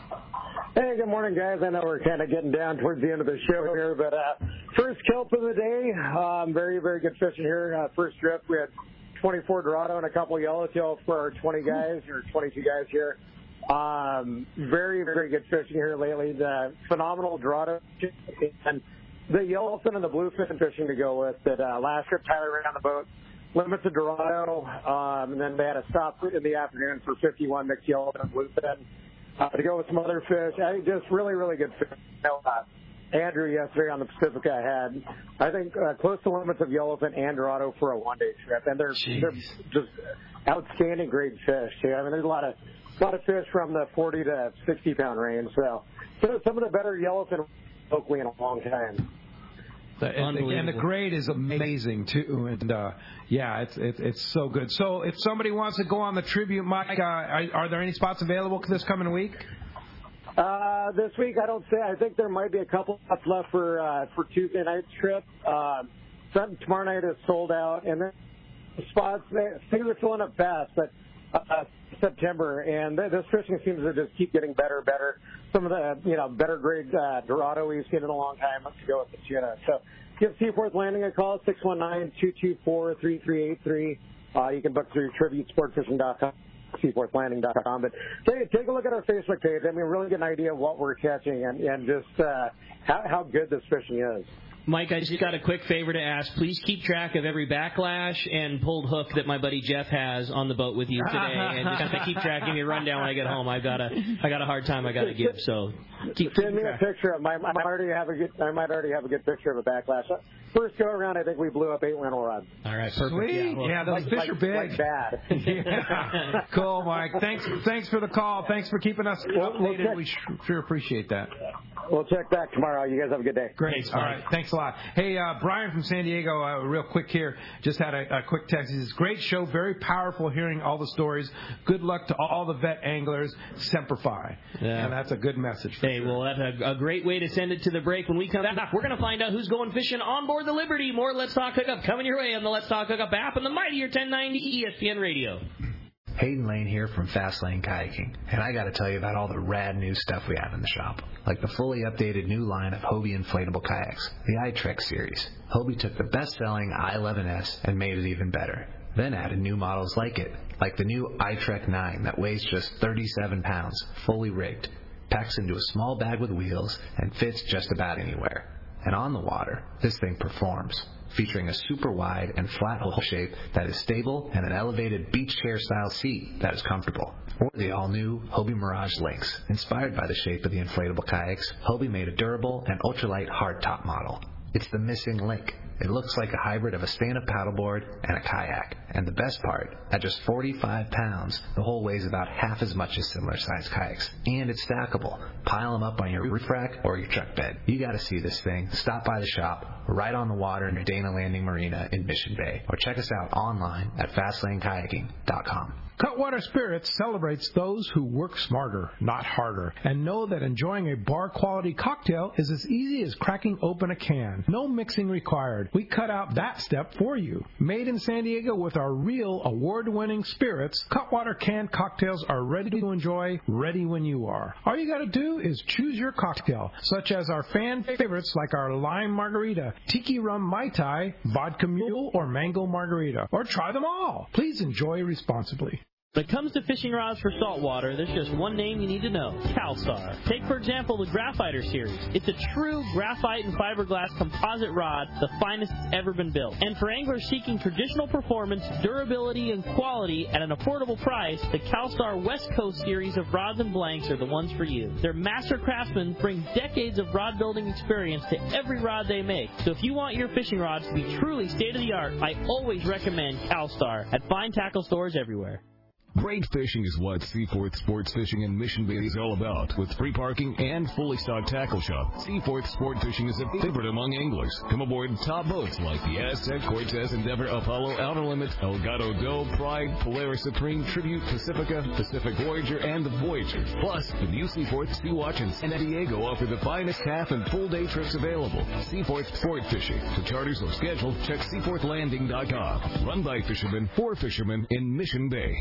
Hey, good morning, guys. I know we're kind of getting down towards the end of the show here, but uh, first kelp of the day. Um, very, very good fishing here. Uh, first trip, we had twenty-four Dorado and a couple yellowtail for our twenty guys, or twenty-two guys here. Um, very, very good fishing here lately. The phenomenal Dorado and the yellowfin and the bluefin fishing to go with. That uh, last trip, Tyler ran on the boat, limits of Dorado, um, and then they had a stop in the afternoon for fifty-one mixed yellowfin and bluefin. Uh, to go with some other fish. I just really, really good fish. You know, uh, Andrew yesterday on the Pacifica had, I think, uh, close to limits of yellowfin and Dorado for a one-day trip, and they're Jeez. they're just outstanding grade fish too. I mean, there's a lot of a lot of fish from the forty to sixty pound range. So, so some of the better yellowfin locally in a long time. The, and, the, and the grade is amazing too, and uh, yeah, it's, it's it's so good. So if somebody wants to go on the tribute, Mike, uh, are, are there any spots available this coming week? Uh, this week, I don't say. I think there might be a couple spots left for uh, for Tuesday night's trip. Uh, tomorrow night is sold out, and then the spots things are filling up fast, but. Uh, September, and this fishing seems to just keep getting better and better. Some of the, you know, better grade uh, Dorado we've seen in a long time. Let's go with the tuna. So give Seaforth Landing a call, six one nine, two two four, three three eight three. Uh, you can book through tribute sport fishing dot com, seaforth landing dot com. But take, take a look at our Facebook page. I mean, really get an idea of what we're catching and, and just uh, how, how good this fishing is. Mike, I just got a quick favor to ask. Please keep track of every backlash and pulled hook that my buddy Jeff has on the boat with you today, and just kind of keep track. Give me a rundown when I get home. I got a, I got a hard time I got to give. So keep send me track. a picture of my. I might already have a good. I might already have a good picture of a backlash. First go around, I think we blew up eight rental rods. All right, perfect. Sweet. Yeah, well, yeah those like, fish like, are big. Like bad. Yeah. Cool, Mike. Thanks. Thanks for the call. Thanks for keeping us we'll, updated. We'll check, we sure appreciate that. We'll check back tomorrow. You guys have a good day. Great. All right. Thanks a lot. Hey, uh, Brian from San Diego, uh, real quick here, just had a, a quick text. He says, great show, very powerful hearing all the stories. Good luck to all the vet anglers. Semper Fi. Yeah. And that's a good message. For hey, sure. well, that's a, a great way to send it to the break. When we come back, we're going to find out who's going fishing on board the Liberty. More Let's Talk Hookup coming your way on the Let's Talk Hookup app and the mightier ten ninety E S P N Radio. Hayden Lane here from Fast Lane Kayaking, and I got to tell you about all the rad new stuff we have in the shop, like the fully updated new line of Hobie inflatable kayaks, the iTrek series. Hobie took the best-selling I eleven S and made it even better, then added new models like it, like the new iTrek nine that weighs just thirty-seven pounds, fully rigged, packs into a small bag with wheels, and fits just about anywhere. And on the water, this thing performs. featuring a super wide and flat hull shape that is stable and an elevated beach chair style seat that is comfortable. Or the all-new Hobie Mirage Lynx. Inspired by the shape of the inflatable kayaks, Hobie made a durable and ultralight hardtop model. It's the missing link. It looks like a hybrid of a stand-up paddleboard and a kayak. And the best part, at just forty-five pounds, the hull weighs about half as much as similar-sized kayaks. And it's stackable. Pile them up on your roof rack or your truck bed. You gotta see this thing. Stop by the shop, right on the water in Dana Landing Marina in Mission Bay. Or check us out online at fastlane kayaking dot com. Cutwater Spirits celebrates those who work smarter, not harder, and know that enjoying a bar-quality cocktail is as easy as cracking open a can. No mixing required. We cut out that step for you. Made in San Diego with our real award-winning spirits, Cutwater canned cocktails are ready to enjoy, ready when you are. All you gotta do is choose your cocktail, such as our fan favorites like our lime margarita, tiki rum mai tai, vodka mule, or mango margarita. Or try them all. Please enjoy responsibly. When it comes to fishing rods for saltwater, there's just one name you need to know, CalStar. Take, for example, the Graphiter series. It's a true graphite and fiberglass composite rod, the finest that's ever been built. And for anglers seeking traditional performance, durability, and quality at an affordable price, the CalStar West Coast series of rods and blanks are the ones for you. Their master craftsmen bring decades of rod building experience to every rod they make. So if you want your fishing rods to be truly state-of-the-art, I always recommend CalStar at fine tackle stores everywhere. Great fishing is what Seaforth Sports Fishing in Mission Bay is all about. With free parking and fully stocked tackle shop, Seaforth Sport Fishing is a favorite among anglers. Come aboard top boats like the Aztec, Cortez, Endeavor, Apollo, Outer Limits, Elgato Doe, Pride, Polaris Supreme, Tribute, Pacifica, Pacific Voyager, and the Voyager. Plus, the new Seaforth Sea-Watch and San Diego offer the finest half and full day trips available. Seaforth Sport Fishing. For charters or schedule, check seaforth landing dot com. Run by fishermen, for fishermen in Mission Bay.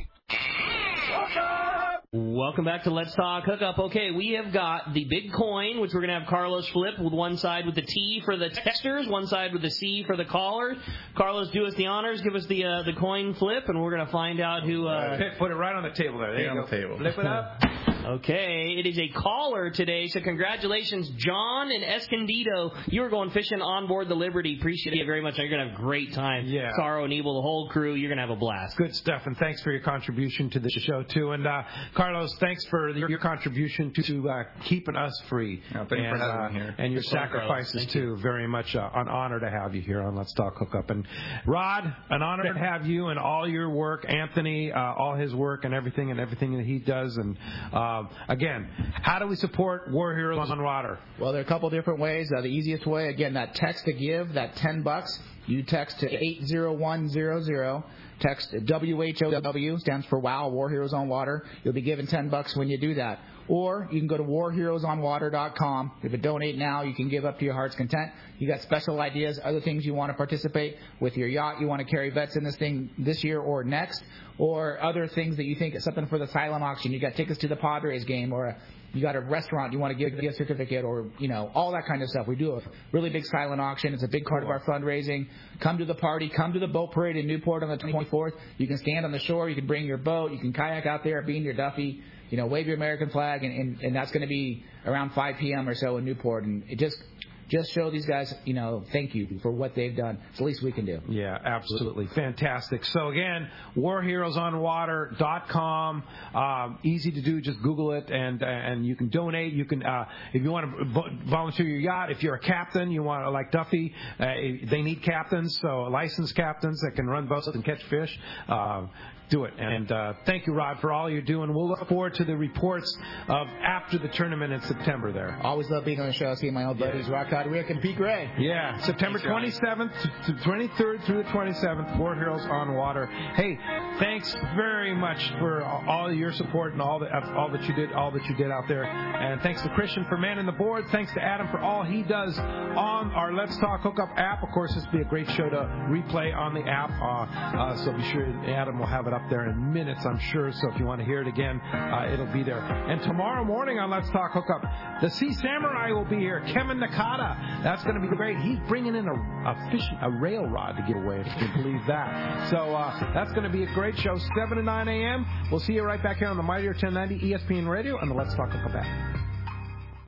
Welcome back to Let's Talk Hookup. Okay, we have got the big coin, which we're going to have Carlos flip with one side with the T for the texters, one side with the C for the callers. Carlos, do us the honors, give us the uh, the coin flip, and we're going to find out who... Uh, Put it right on the table there. There you on go. the table. Flip it up. Okay, it is a caller today, so congratulations, John and Escondido. You are going fishing on board the Liberty. Appreciate it very much. You're going to have a great time. Yeah. Caro and Evil, the whole crew, you're going to have a blast. Good stuff, and thanks for your contribution to the show, too. And, uh, Carlos, thanks for your, your contribution to, to uh, keeping us free. Yeah, thank you for having uh, me here. And your Good fun, sacrifices, Carlos. Thank too. you. Very much uh, an honor to have you here on Let's Talk Hookup. And, Rod, an honor to have you and all your work. Anthony, uh, all his work and everything and everything that he does. And, uh, again, how do we support War Heroes on Water? Well, there are a couple different ways. Uh, the easiest way, again, that text to give, that ten bucks, you text to eight zero one zero zero. Text W H O W, stands for WOW, War Heroes on Water. You'll be given ten bucks when you do that. Or you can go to war heroes on water dot com. If you donate now, you can give up to your heart's content. You got special ideas, other things you want to participate with your yacht. You want to carry vets in this thing this year or next, or other things that you think something for the silent auction. You got tickets to the Padres game, or a, you got a restaurant you want to give a gift certificate, or you know all that kind of stuff. We do a really big silent auction. It's a big part of our fundraising. Come to the party. Come to the boat parade in Newport on the twenty-fourth. You can stand on the shore. You can bring your boat. You can kayak out there, be in your Duffy. You know, wave your American flag, and, and, and that's going to be around five p.m. or so in Newport. And it just just show these guys, you know, thank you for what they've done. It's the least we can do. Yeah, absolutely. Fantastic. So, again, war heroes on water dot com. Um, easy to do. Just Google it, and and you can donate. You can, uh, if you want to volunteer your yacht, if you're a captain, you want to, like Duffy, uh, they need captains, so licensed captains that can run boats and catch fish. Uh, Do it. And uh, thank you, Rod, for all you're doing. We'll look forward to the reports of after the tournament in September there. Always love being on the show. See my old buddies, Rock Hot Rick and Pete Gray. Yeah, September twenty-seventh to twenty-third through the twenty-seventh, War Heroes on Water. Hey, thanks very much for all your support and all that all that you did, all that you did out there. And thanks to Christian for manning the board. Thanks to Adam for all he does on our Let's Talk Hookup app. Of course, this will be a great show to replay on the app. Uh, uh, so be sure Adam will have it up there in minutes, I'm sure. So if you want to hear it again, uh, it'll be there. And tomorrow morning on Let's Talk Hookup, the Sea Samurai will be here. Kevin Nakata. That's going to be great. He's bringing in a, a fish, a rail rod to give away, if you can believe that. So uh, that's going to be a great show, seven to nine a.m. We'll see you right back here on the Mightier ten ninety E S P N Radio and the Let's Talk Hookup app.